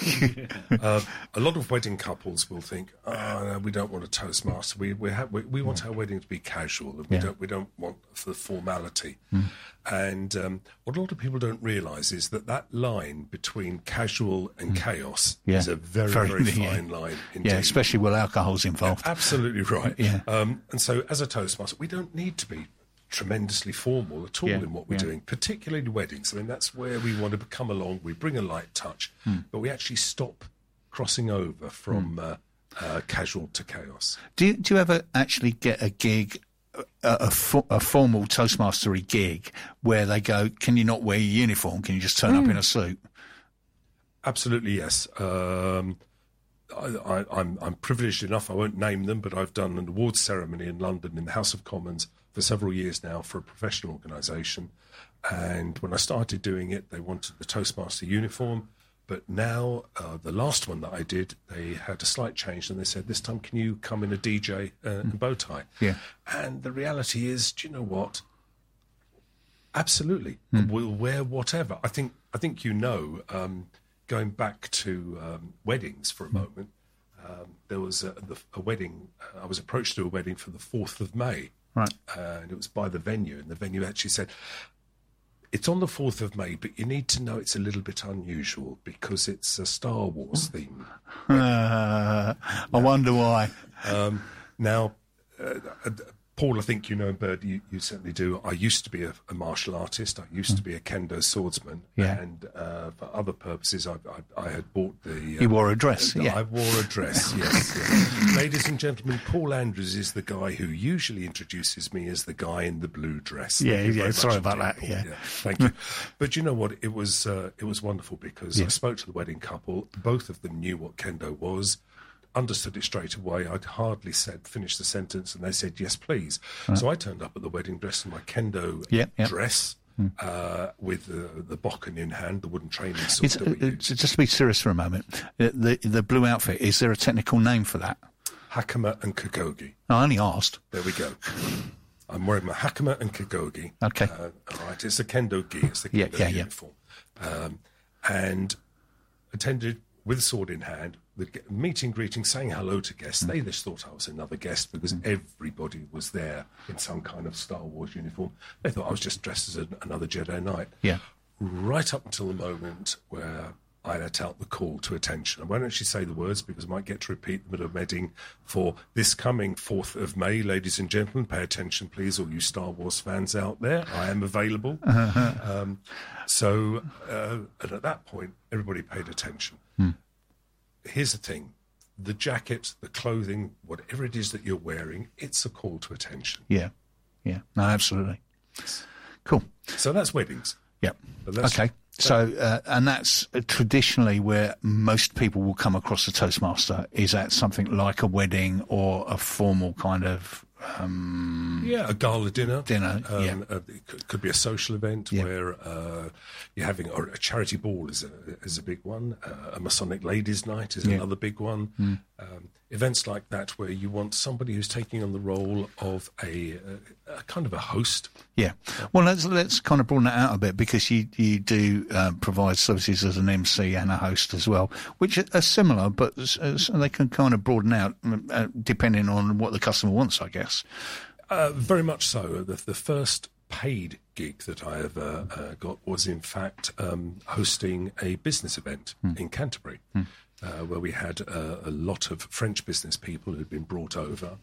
uh, a lot of wedding couples will think, oh, no, we don't want a Toastmaster. We we, have, we, we want our wedding to be casual, and we yeah. don't we don't want the formality. Mm. And um, what a lot of people don't realise is that that line between casual and mm. chaos yeah. is a very, very, very fine yeah. line indeed. Yeah, especially when alcohol's involved. Yeah, absolutely right. Yeah. Um, and so as a Toastmaster, we don't need to be tremendously formal at all yeah. in what we're yeah. doing, particularly weddings. I mean, that's where we want to come along. We bring a light touch, mm. but we actually stop crossing over from mm. uh, uh, casual to chaos. Do you, do you ever actually get a gig, a, a, fo- a formal Toastmastery gig, where they go, can you not wear your uniform? Can you just turn mm. up in a suit? Absolutely, yes. Um, I, I, I'm, I'm privileged enough, I won't name them, but I've done an awards ceremony in London in the House of Commons for several years now for a professional organisation. And when I started doing it, they wanted the Toastmaster uniform. But now, uh, the last one that I did, they had a slight change, and they said, this time, can you come in a D J uh, mm. and bow tie? Yeah. And the reality is, do you know what? Absolutely. Mm. We'll wear whatever. I think, I think you know, um, going back to um, weddings for a moment, um, there was a, the, a wedding, uh, I was approached to a wedding for the fourth of May. Right. Uh, and it was by the venue, and the venue actually said, it's on the fourth of May, but you need to know it's a little bit unusual because it's a Star Wars theme. Uh, I wonder why. Um, now, uh, uh, Paul, I think you know, Bird, you, you certainly do. I used to be a, a martial artist. I used mm. to be a kendo swordsman. Yeah. And uh, for other purposes, I, I, I had bought the... Uh, you wore a dress, uh, yeah. I wore a dress, yes, yes. Ladies and gentlemen, Paul Andrews is the guy who usually introduces me as the guy in the blue dress. Yeah, yeah, sorry about that, Paul. yeah. yeah. Thank you. But you know what? It was, uh, it was wonderful because yeah. I spoke to the wedding couple. Both of them knew what kendo was. Understood it straight away. I'd hardly said finish the sentence, and they said yes, please. Right. So I turned up at the wedding dressed in my kendo yeah, yeah. dress mm. uh, with the, the bokken in hand, the wooden training sword. It's, that we uh, used. Just to be serious for a moment, the, the the blue outfit, is there a technical name for that? Hakama and Kogogi. I only asked. There we go. I'm wearing my Hakama and Kogogi. Okay. Uh, all right, it's the kendo gi. It's the kendo yeah, yeah, uniform. Yeah. Um, and attended with a sword in hand, the meeting, greeting, saying hello to guests. Mm. They just thought I was another guest because mm. everybody was there in some kind of Star Wars uniform. They thought I was just dressed as a, another Jedi Knight. Yeah. right up until the moment where I let out the call to attention. I won't actually say the words because I might get to repeat them at a wedding for this coming fourth of May. Ladies and gentlemen, pay attention, please, all you Star Wars fans out there. I am available. um, so, uh, and at that point, everybody paid attention. Hmm. Here's the thing. The jacket, the clothing, whatever it is that you're wearing, it's a call to attention. Yeah. Yeah. No, absolutely. Cool. So that's weddings. Yep. But that's- Okay. So, uh, and that's uh, traditionally where most people will come across a Toastmaster, is at something like a wedding or a formal kind of... Um, yeah, a gala dinner. Dinner, um, yeah. Uh, it could, could be a social event Yeah. where uh, you're having or a charity ball is a, is a big one. Uh, a Masonic Ladies' Night is Yeah. another big one. Mm. Um, events like that where you want somebody who's taking on the role of a, a, a kind of a host. Yeah. Well, let's let's kind of broaden that out a bit, because you you do uh, provide services as an M C and a host as well, which are similar, but s- s- they can kind of broaden out uh, depending on what the customer wants, I guess. Uh, very much so. The, the first paid gig that I ever uh, got was, in fact, um, hosting a business event Mm. in Canterbury, Mm. uh, where we had uh, a lot of French business people who had been brought over,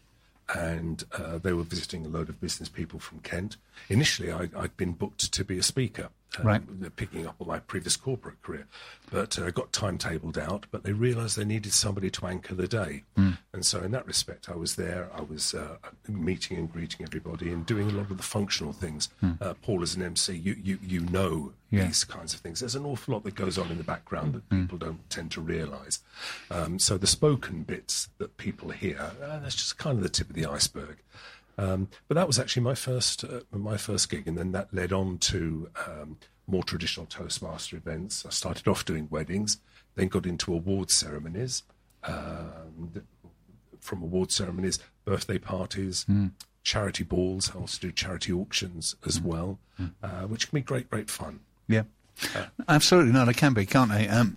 and uh, they were visiting a load of business people from Kent. Initially, I, I'd been booked to be a speaker, um, Right. picking up on my previous corporate career, but uh, got timetabled out, but they realised they needed somebody to anchor the day. Mm. And so in that respect, I was there. I was uh, meeting and greeting everybody and doing a lot of the functional things. Mm. Uh, Paul, as an M C, you you, you know Yeah. these kinds of things. There's an awful lot that goes on in the background that Mm. people don't tend to realise. Um, so the spoken bits that people hear, uh, that's just kind of the tip of the iceberg. Um, but that was actually my first uh, my first gig, and then that led on to um, more traditional Toastmaster events. I started off doing weddings, then got into award ceremonies. Um, from award ceremonies, birthday parties, Mm. charity balls. I also do charity auctions as well, uh, which can be great, great fun. Yeah. Absolutely. No, they can be, can't they? Um,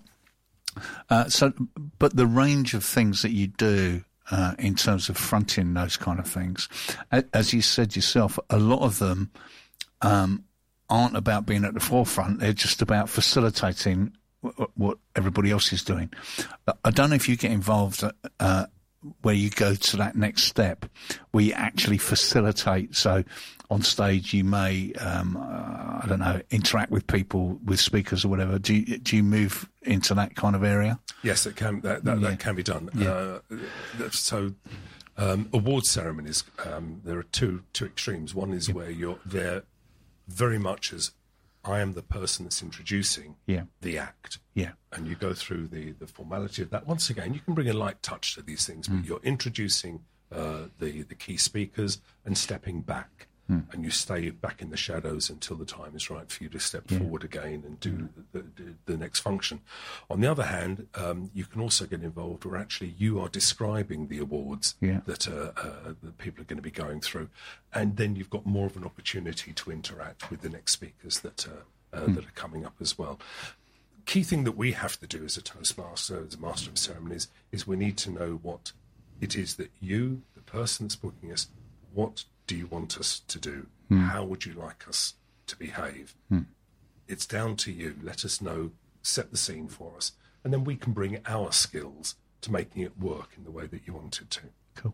uh, so, but the range of things that you do uh, in terms of fronting those kind of things, a- as you said yourself, a lot of them um, aren't about being at the forefront. They're just about facilitating w- what everybody else is doing. I don't know if you get involved uh, where you go to that next step, where you actually facilitate. So on stage, you may, um, uh, I don't know, interact with people, with speakers or whatever. Do you, do you move into that kind of area? Yes, it can. That, that, Yeah. that can be done. Yeah. Uh, so, um, award ceremonies. Um, there are two two extremes. One is where you're there very much as I am the person that's introducing Yeah. the act. Yeah. And you go through the, the formality of that. Once again, you can bring a light touch to these things, but Mm. you're introducing uh, the, the key speakers and stepping back. Mm. And you stay back in the shadows until the time is right for you to step Yeah. forward again and do the, the, the next function. On the other hand, um, you can also get involved where actually you are describing the awards Yeah. that uh, uh, that people are going to be going through, and then you've got more of an opportunity to interact with the next speakers that uh, uh, Mm. that are coming up as well. Key thing that we have to do as a Toastmaster, as a Master of Ceremonies, is we need to know what it is that you, the person that's booking us, what do you want us to do? Mm. How would you like us to behave? Mm. It's down to you. Let us know, set the scene for us, and then we can bring our skills to making it work in the way that you want it to. Cool.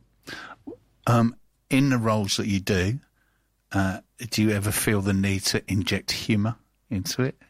Um, in the roles that you do, uh, do you ever feel the need to inject humour into it?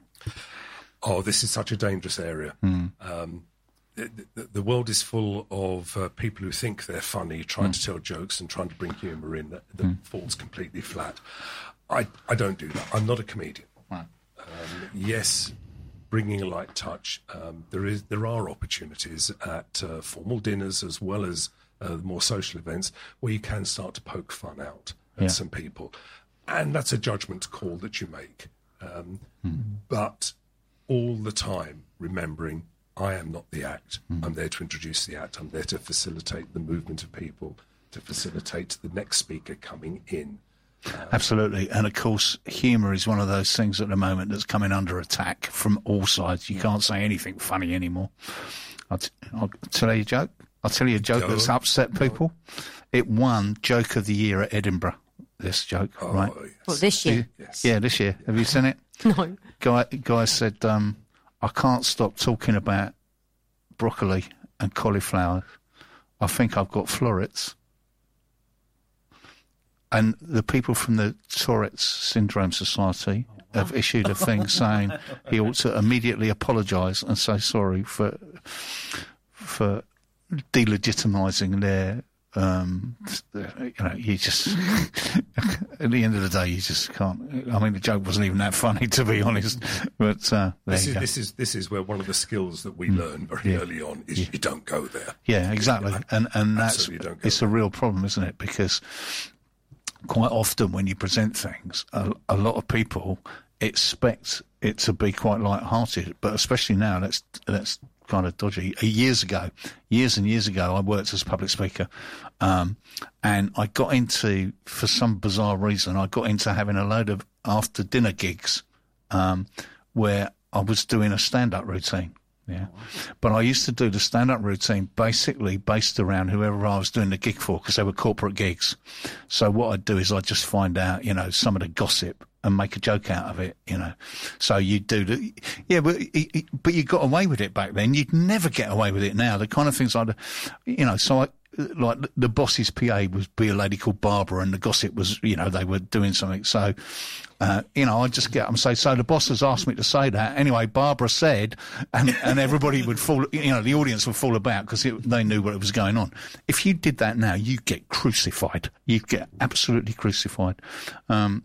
Oh, this is such a dangerous area. Mm. Um, the, the, the world is full of uh, people who think they're funny, trying Mm. to tell jokes and trying to bring humour in that, that Mm. falls completely flat. I, I don't do that. I'm not a comedian. Right. Um, yes, bringing a light touch. Um, there is there are opportunities at uh, formal dinners as well as uh, more social events where you can start to poke fun out at Yeah. some people, and that's a judgment call that you make. Um, But all the time remembering, I am not the act. I'm there to introduce the act. I'm there to facilitate the movement of people, to facilitate the next speaker coming in. Absolutely. And of course, humour is one of those things at the moment that's coming under attack from all sides. You can't say anything funny anymore. I'll, t- I'll tell you a joke. I'll tell you a joke Go that's on. upset people. It won Joke of the Year at Edinburgh, this joke, Oh, right? yes. Well, this year. Yes. Yeah, this year. Have you seen it? No. Guy, guy said, um, I can't stop talking about broccoli and cauliflower. I think I've got florets. And the people from the Tourette's Syndrome Society have issued a thing saying he ought to immediately apologise and say sorry for for delegitimising their. Um, you know, you just at the end of the day, you just can't. I mean, the joke wasn't even that funny, to be honest. But uh, there this you is go. this is this is where one of the skills that we Mm. learn very Yeah. early on is Yeah. you don't go there. Yeah, exactly, and and that's Absolutely don't go it's a real problem, isn't it? Because quite often when you present things, a, a lot of people expect it to be quite light-hearted, but especially now, that's that's kind of dodgy. Years ago, years and years ago, I worked as a public speaker, um, and I got into, for some bizarre reason, I got into having a load of after-dinner gigs um, where I was doing a stand-up routine. Yeah, but I used to do the stand-up routine basically based around whoever I was doing the gig for, because they were corporate gigs. So what I'd do is I'd just find out, you know, some of the gossip and make a joke out of it, you know. So you do the, yeah, but but you got away with it back then. You'd never get away with it now. The kind of things I'd, you know, so I. Like the boss's P A would be a lady called Barbara, and the gossip was, you know, they were doing something. So, uh, you know, I'd just get up and say, so the boss has asked me to say that. Anyway, Barbara said, and, and everybody would fall, you know, the audience would fall about because they knew what was going on. If you did that now, you'd get crucified. You'd get absolutely crucified. Um,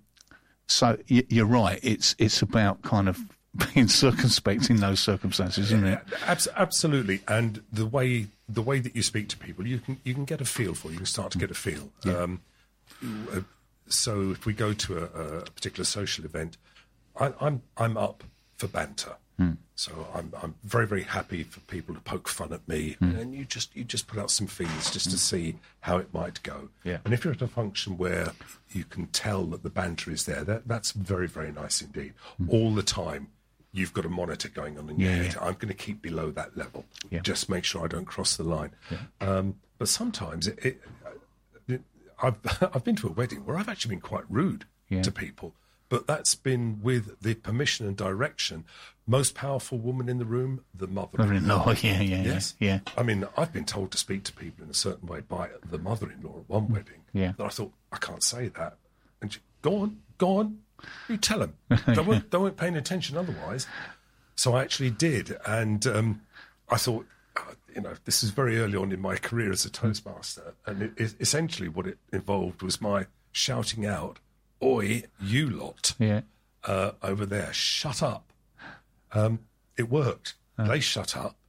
so y- you're right. It's, it's about kind of being circumspect in those circumstances, isn't it? Abs- absolutely, and the way the way that you speak to people, you can you can get a feel for. You can start to get a feel. Yeah. Um, uh, so if we go to a, a particular social event, I, I'm I'm up for banter. Mm. So I'm I'm very very happy for people to poke fun at me, Mm. and you just you just put out some feelers just to see how it might go. Yeah. And if you're at a function where you can tell that the banter is there, that that's very very nice indeed. Mm. All the time, you've got a monitor going on in your Yeah, head. yeah. I'm going to keep below that level. Yeah. Just make sure I don't cross the line. Yeah. Um, but sometimes it, it, it, I've I've been to a wedding where I've actually been quite rude Yeah. to people, but that's been with the permission and direction. Most powerful woman in the room, the mother-in-law. Mother-in-law, yeah, yeah, yes, yeah. I mean, I've been told to speak to people in a certain way by the mother-in-law at one wedding. Yeah. That I thought I can't say that, and she, go on, go on, you tell them. They weren't, they weren't paying attention otherwise. So I actually did, and um, I thought, uh, you know, this is very early on in my career as a Toastmaster, and it, it, essentially what it involved was my shouting out, "Oi, you lot, Yeah. uh, over there, shut up." Um, it worked. They shut up.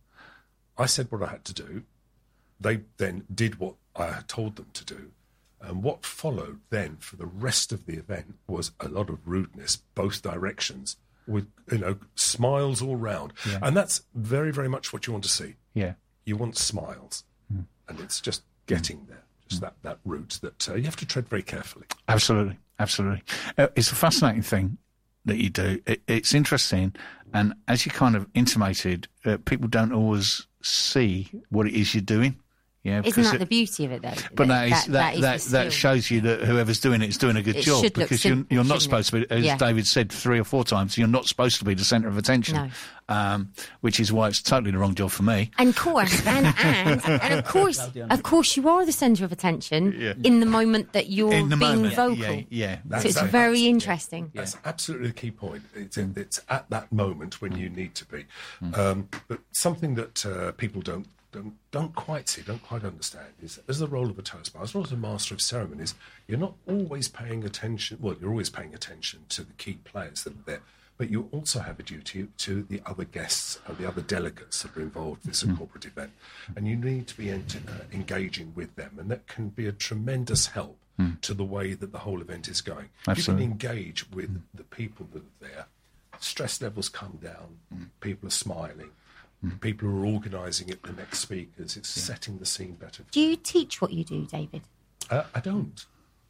I said what I had to do. They then did what I had told them to do. And what followed then for the rest of the event was a lot of rudeness, both directions, with, you know, smiles all round. Yeah. And that's very, very much what you want to see. Yeah. You want smiles. And it's just getting there, just that, that route that uh, you have to tread very carefully. Absolutely, absolutely. Uh, it's a fascinating thing that you do. It, it's interesting, and as you kind of intimated, uh, people don't always see what it is you're doing. Yeah, Isn't because that it- the beauty of it, though? But that, is, that, that, is that, the that skill. shows you that whoever's doing it is doing a good It job, should look because you're, simple, you're not shouldn't supposed to be, as Yeah. David said three or four times, you're not supposed to be the centre of attention, No. um, which is why it's totally the wrong job for me. And of course, and, and, and of course, of course, you are the centre of attention Yeah. in the moment that you're In the being moment, vocal. yeah, yeah. So That's- it's that's- very interesting. That's absolutely the key point. It's, it's at that moment when you need to be. Mm. Um, but something that uh, people don't, don't don't quite see, don't quite understand, is as the role of a Toastmaster or as a Master of Ceremonies, you're not always paying attention. Well, you're always paying attention to the key players that are there, but you also have a duty to the other guests and the other delegates that are involved in this Mm. corporate event, and you need to be ent- uh, engaging with them, and that can be a tremendous help Mm. to the way that the whole event is going. Absolutely. You can engage with the people that are there. Stress levels come down. People are smiling. People are organising it, the next speakers. It's setting the scene better. Do you teach what you do, David? Uh, I don't.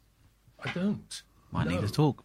I don't. Might No. need a talk.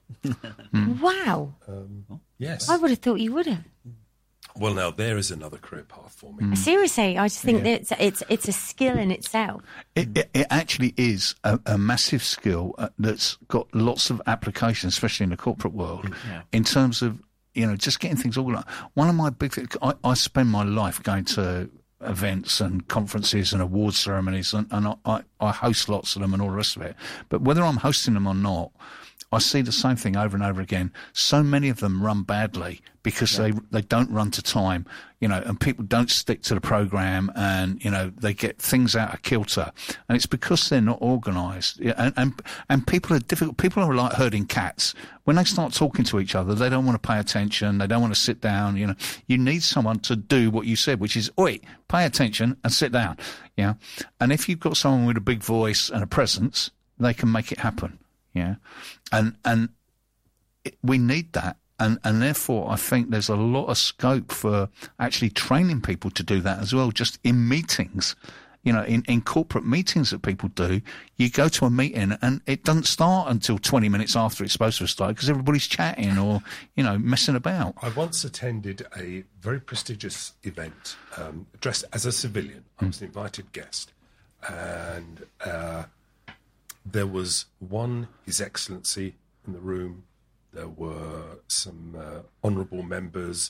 Wow. Um, yes. I would have thought you would have. Well, now, there is another career path for me. Seriously, I just think Hmm. Yeah. that it's, it's it's a skill in itself. It, it, it actually is a, a massive skill uh, that's got lots of applications, especially in the corporate world, Yeah. in terms of you know, just getting things organised. One of my big things, I, I spend my life going to events and conferences and award ceremonies, and, and I, I, I host lots of them and all the rest of it. But whether I'm hosting them or not, I see the same thing over and over again. So many of them run badly because yeah. they they don't run to time, you know, and people don't stick to the program, and you know they get things out of kilter, and it's because they're not organised. And, and and people are difficult. People are like herding cats. When they start talking to each other, they don't want to pay attention. They don't want to sit down. You know, you need someone to do what you said, which is, oi, pay attention and sit down. Yeah, and if you've got someone with a big voice and a presence, they can make it happen. Yeah, and and it, we need that, and and therefore I think there's a lot of scope for actually training people to do that as well. Just in meetings, you know, in, in corporate meetings that people do, you go to a meeting and it doesn't start until twenty minutes after it's supposed to start because everybody's chatting or you know messing about. I once attended a very prestigious event um, dressed as a civilian. I was an invited guest, and. Uh, There was one His Excellency in the room. There were some uh, honourable members,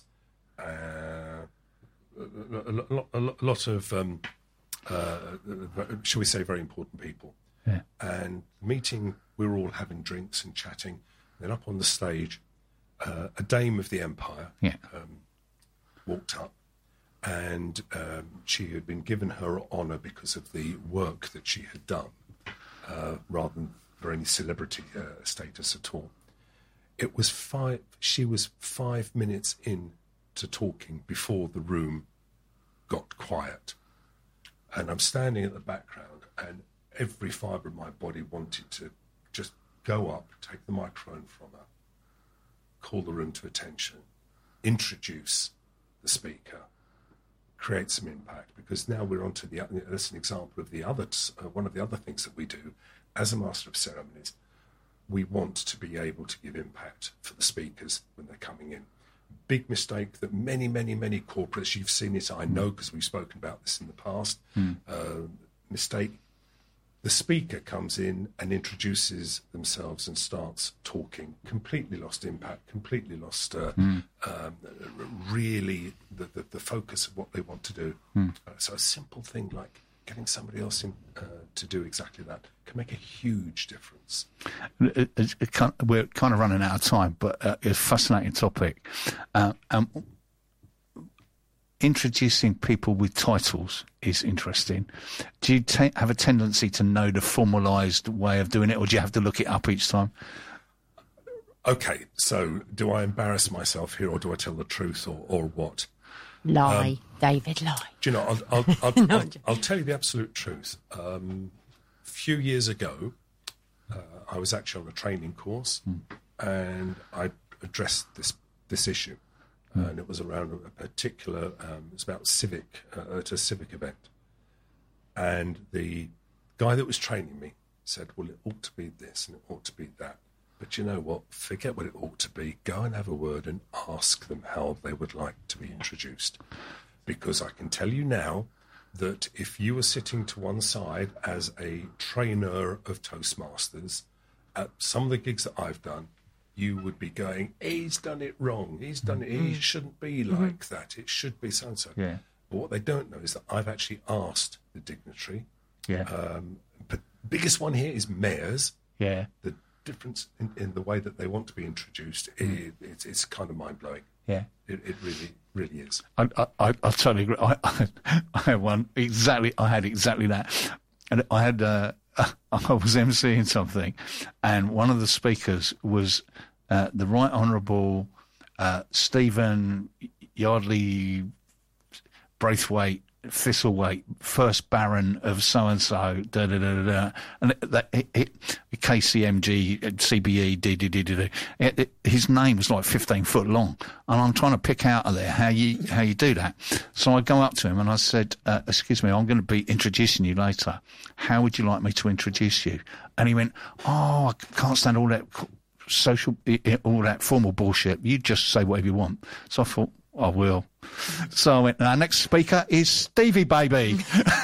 uh, a, a, a, a lot of, um, uh, shall we say, very important people. Yeah. And the meeting, we were all having drinks and chatting. Then up on the stage, uh, a dame of the empire yeah. um, walked up, and um, she had been given her honour because of the work that she had done. Uh, rather than for any celebrity uh, status at all. It was five. She was five minutes in to talking before the room got quiet, and I'm standing at the background, and every fibre of my body wanted to just go up, take the microphone from her, call the room to attention, introduce the speaker, create some impact, because now we're on to the, that's an example of the other, uh, one of the other things that we do as a Master of Ceremonies. We want to be able to give impact for the speakers when they're coming in. Big mistake that many, many, many corporates, you've seen it, I know, because we've spoken about this in the past, mm. uh, mistake. The speaker comes in and introduces themselves and starts talking. Completely lost impact, completely lost uh, mm. um, really the, the, the focus of what they want to do. Mm. Uh, so a simple thing like getting somebody else in uh, to do exactly that can make a huge difference. It, it, it can't, we're kind of running out of time, but uh, it's a fascinating topic. Uh, um, Introducing people with titles is interesting. Do you te- have a tendency to know the formalised way of doing it, or do you have to look it up each time? Okay, so do I embarrass myself here, or do I tell the truth, or, or what? Lie, um, David, lie. Do you know, I'll, I'll, I'll, no, I'll, I'll tell you the absolute truth. Um, a few years ago, uh, I was actually on a training course, mm. and I addressed this this issue. Uh, and it was around a particular, um, it was about civic, uh, at a civic event. And the guy that was training me said, well, it ought to be this and it ought to be that. But you know what? Forget what it ought to be. Go and have a word and ask them how they would like to be introduced. Because I can tell you now that if you were sitting to one side as a trainer of Toastmasters, at some of the gigs that I've done, you would be going, he's done it wrong. He's done it. He shouldn't be like mm-hmm. that. It should be so and so. Yeah. But what they don't know is that I've actually asked the dignitary. Yeah. Um, but biggest one here is mayors. Yeah. The difference in, in the way that they want to be introduced, mm. it, it's, it's kind of mind blowing. Yeah. It, it really, really is. I, I, I, I totally agree. I, I, I had one exactly. I had exactly that, and I had. Uh, I was emceeing something, and one of the speakers was uh, the Right Honourable uh, Stephen Yardley Braithwaite Thistlewaite, first Baron of so and so, da da da da, and that it, it, K C M G, C B E, d d d d. It, it, his name was like fifteen foot long, and I'm trying to pick out of there how you how you do that. So I go up to him and I said, uh, "Excuse me, I'm going to be introducing you later. How would you like me to introduce you?" And he went, "Oh, I can't stand all that social, all that formal bullshit. You just say whatever you want." So I thought, I will. So I went, our next speaker is Stevie Baby.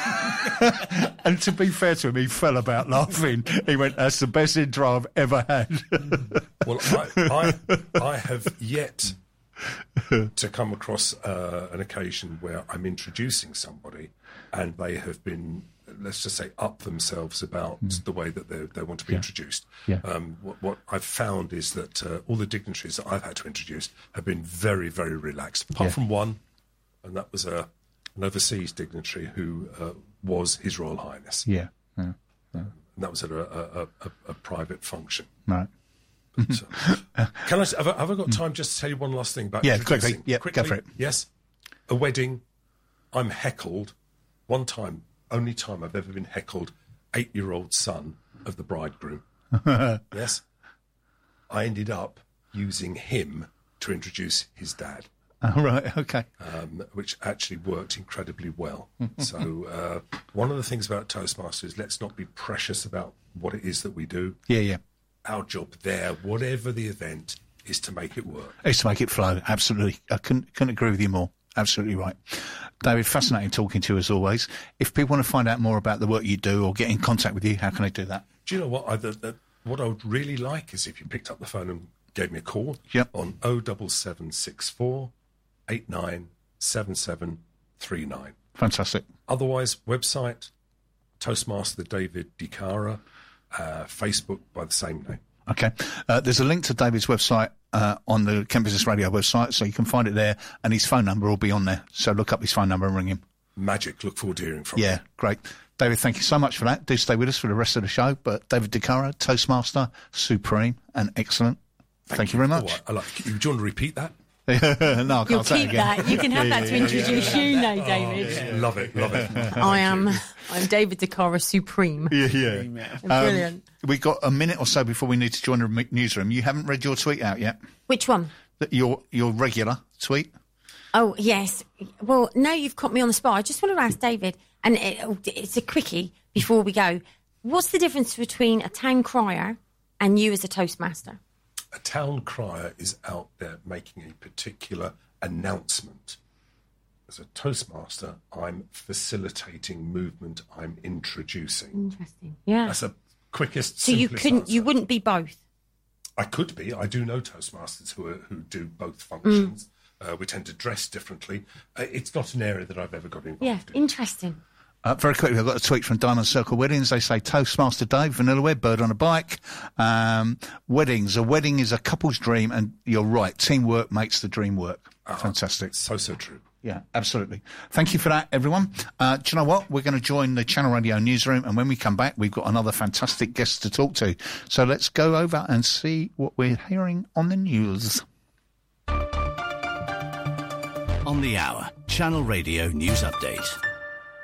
And to be fair to him, he fell about laughing. He went, that's the best intro I've ever had. Well, I, I, I have yet to come across uh, an occasion where I'm introducing somebody and they have been, let's just say, up themselves about mm. the way that they, they want to be Yeah. introduced. Yeah. Um, what, what I've found is that uh, all the dignitaries that I've had to introduce have been very, very relaxed, apart Yeah. from one, and that was a, an overseas dignitary who uh, was His Royal Highness. Yeah. yeah. yeah. And that was at a, a, a, a private function. Right. But, uh, can I? Have I, have I got time just to tell you one last thing about Yeah, introducing? quickly. Yeah, go for it. Yes, a wedding. I'm heckled. One time, only time I've ever been heckled. Eight-year-old son of the bridegroom. Yes, I ended up using him to introduce his dad. Oh, right. Okay. Um, which actually worked incredibly well. So uh, one of the things about Toastmasters is let's not be precious about what it is that we do. Yeah, yeah. Our job there, whatever the event, is to make it work. It's to make it flow. Absolutely. I couldn't, couldn't agree with you more. Absolutely right. David, fascinating talking to you as always. If people want to find out more about the work you do or get in contact with you, how can they do that? Do you know what? I, the, the, what I would really like is if you picked up the phone and gave me a call Yep. on oh seven seven six four eight nine seven seven three nine. Fantastic. Otherwise, website, Toastmaster David DiCara, uh, Facebook by the same name. Okay. Uh, there's a link to David's website uh, on the Kent Business Radio website, so you can find it there, and his phone number will be on there. So look up his phone number and ring him. Magic. Look forward to hearing from you. Yeah, great. David, thank you so much for that. Do stay with us for the rest of the show. But David DiCara, Toastmaster, supreme and excellent. Thank, thank you very much. Oh, I, I like. Do you want to repeat that? no, I can't You'll say it keep again. that. You can have that to introduce you now, David. Oh, love it, love it. I am. I'm David DiCara Supreme. Yeah, yeah. Brilliant. Um, we've got a minute or so before we need to join the m- newsroom. You haven't read your tweet out yet? Which one? That your your regular tweet? Oh, yes. Well, now you've caught me on the spot. I just want to ask David, and it, it's a quickie before we go. What's the difference between a town crier and you as a Toastmaster? A town crier is out there making a particular announcement. As a Toastmaster, I'm facilitating movement, I'm introducing. Interesting. Yeah. That's the quickest, So you simplest couldn't, answer. you wouldn't be both. I could be. I do know Toastmasters who are, who do both functions. Mm. Uh, we tend to dress differently. Uh, it's not an area that I've ever got involved Yeah, in. interesting. Uh, very quickly, I've got a tweet from Diamond Circle Weddings. They say, Toastmaster Dave, Vanilla Web, Bird on a Bike. Um, weddings. A wedding is a couple's dream, and you're right. Teamwork makes the dream work. Uh, Fantastic. So, so true. Yeah, absolutely. Thank you for that, everyone. Uh, do you know what? We're going to join the Channel Radio newsroom, and when we come back, we've got another fantastic guest to talk to. So let's go over and see what we're hearing on the news. On the hour, Channel Radio News Update.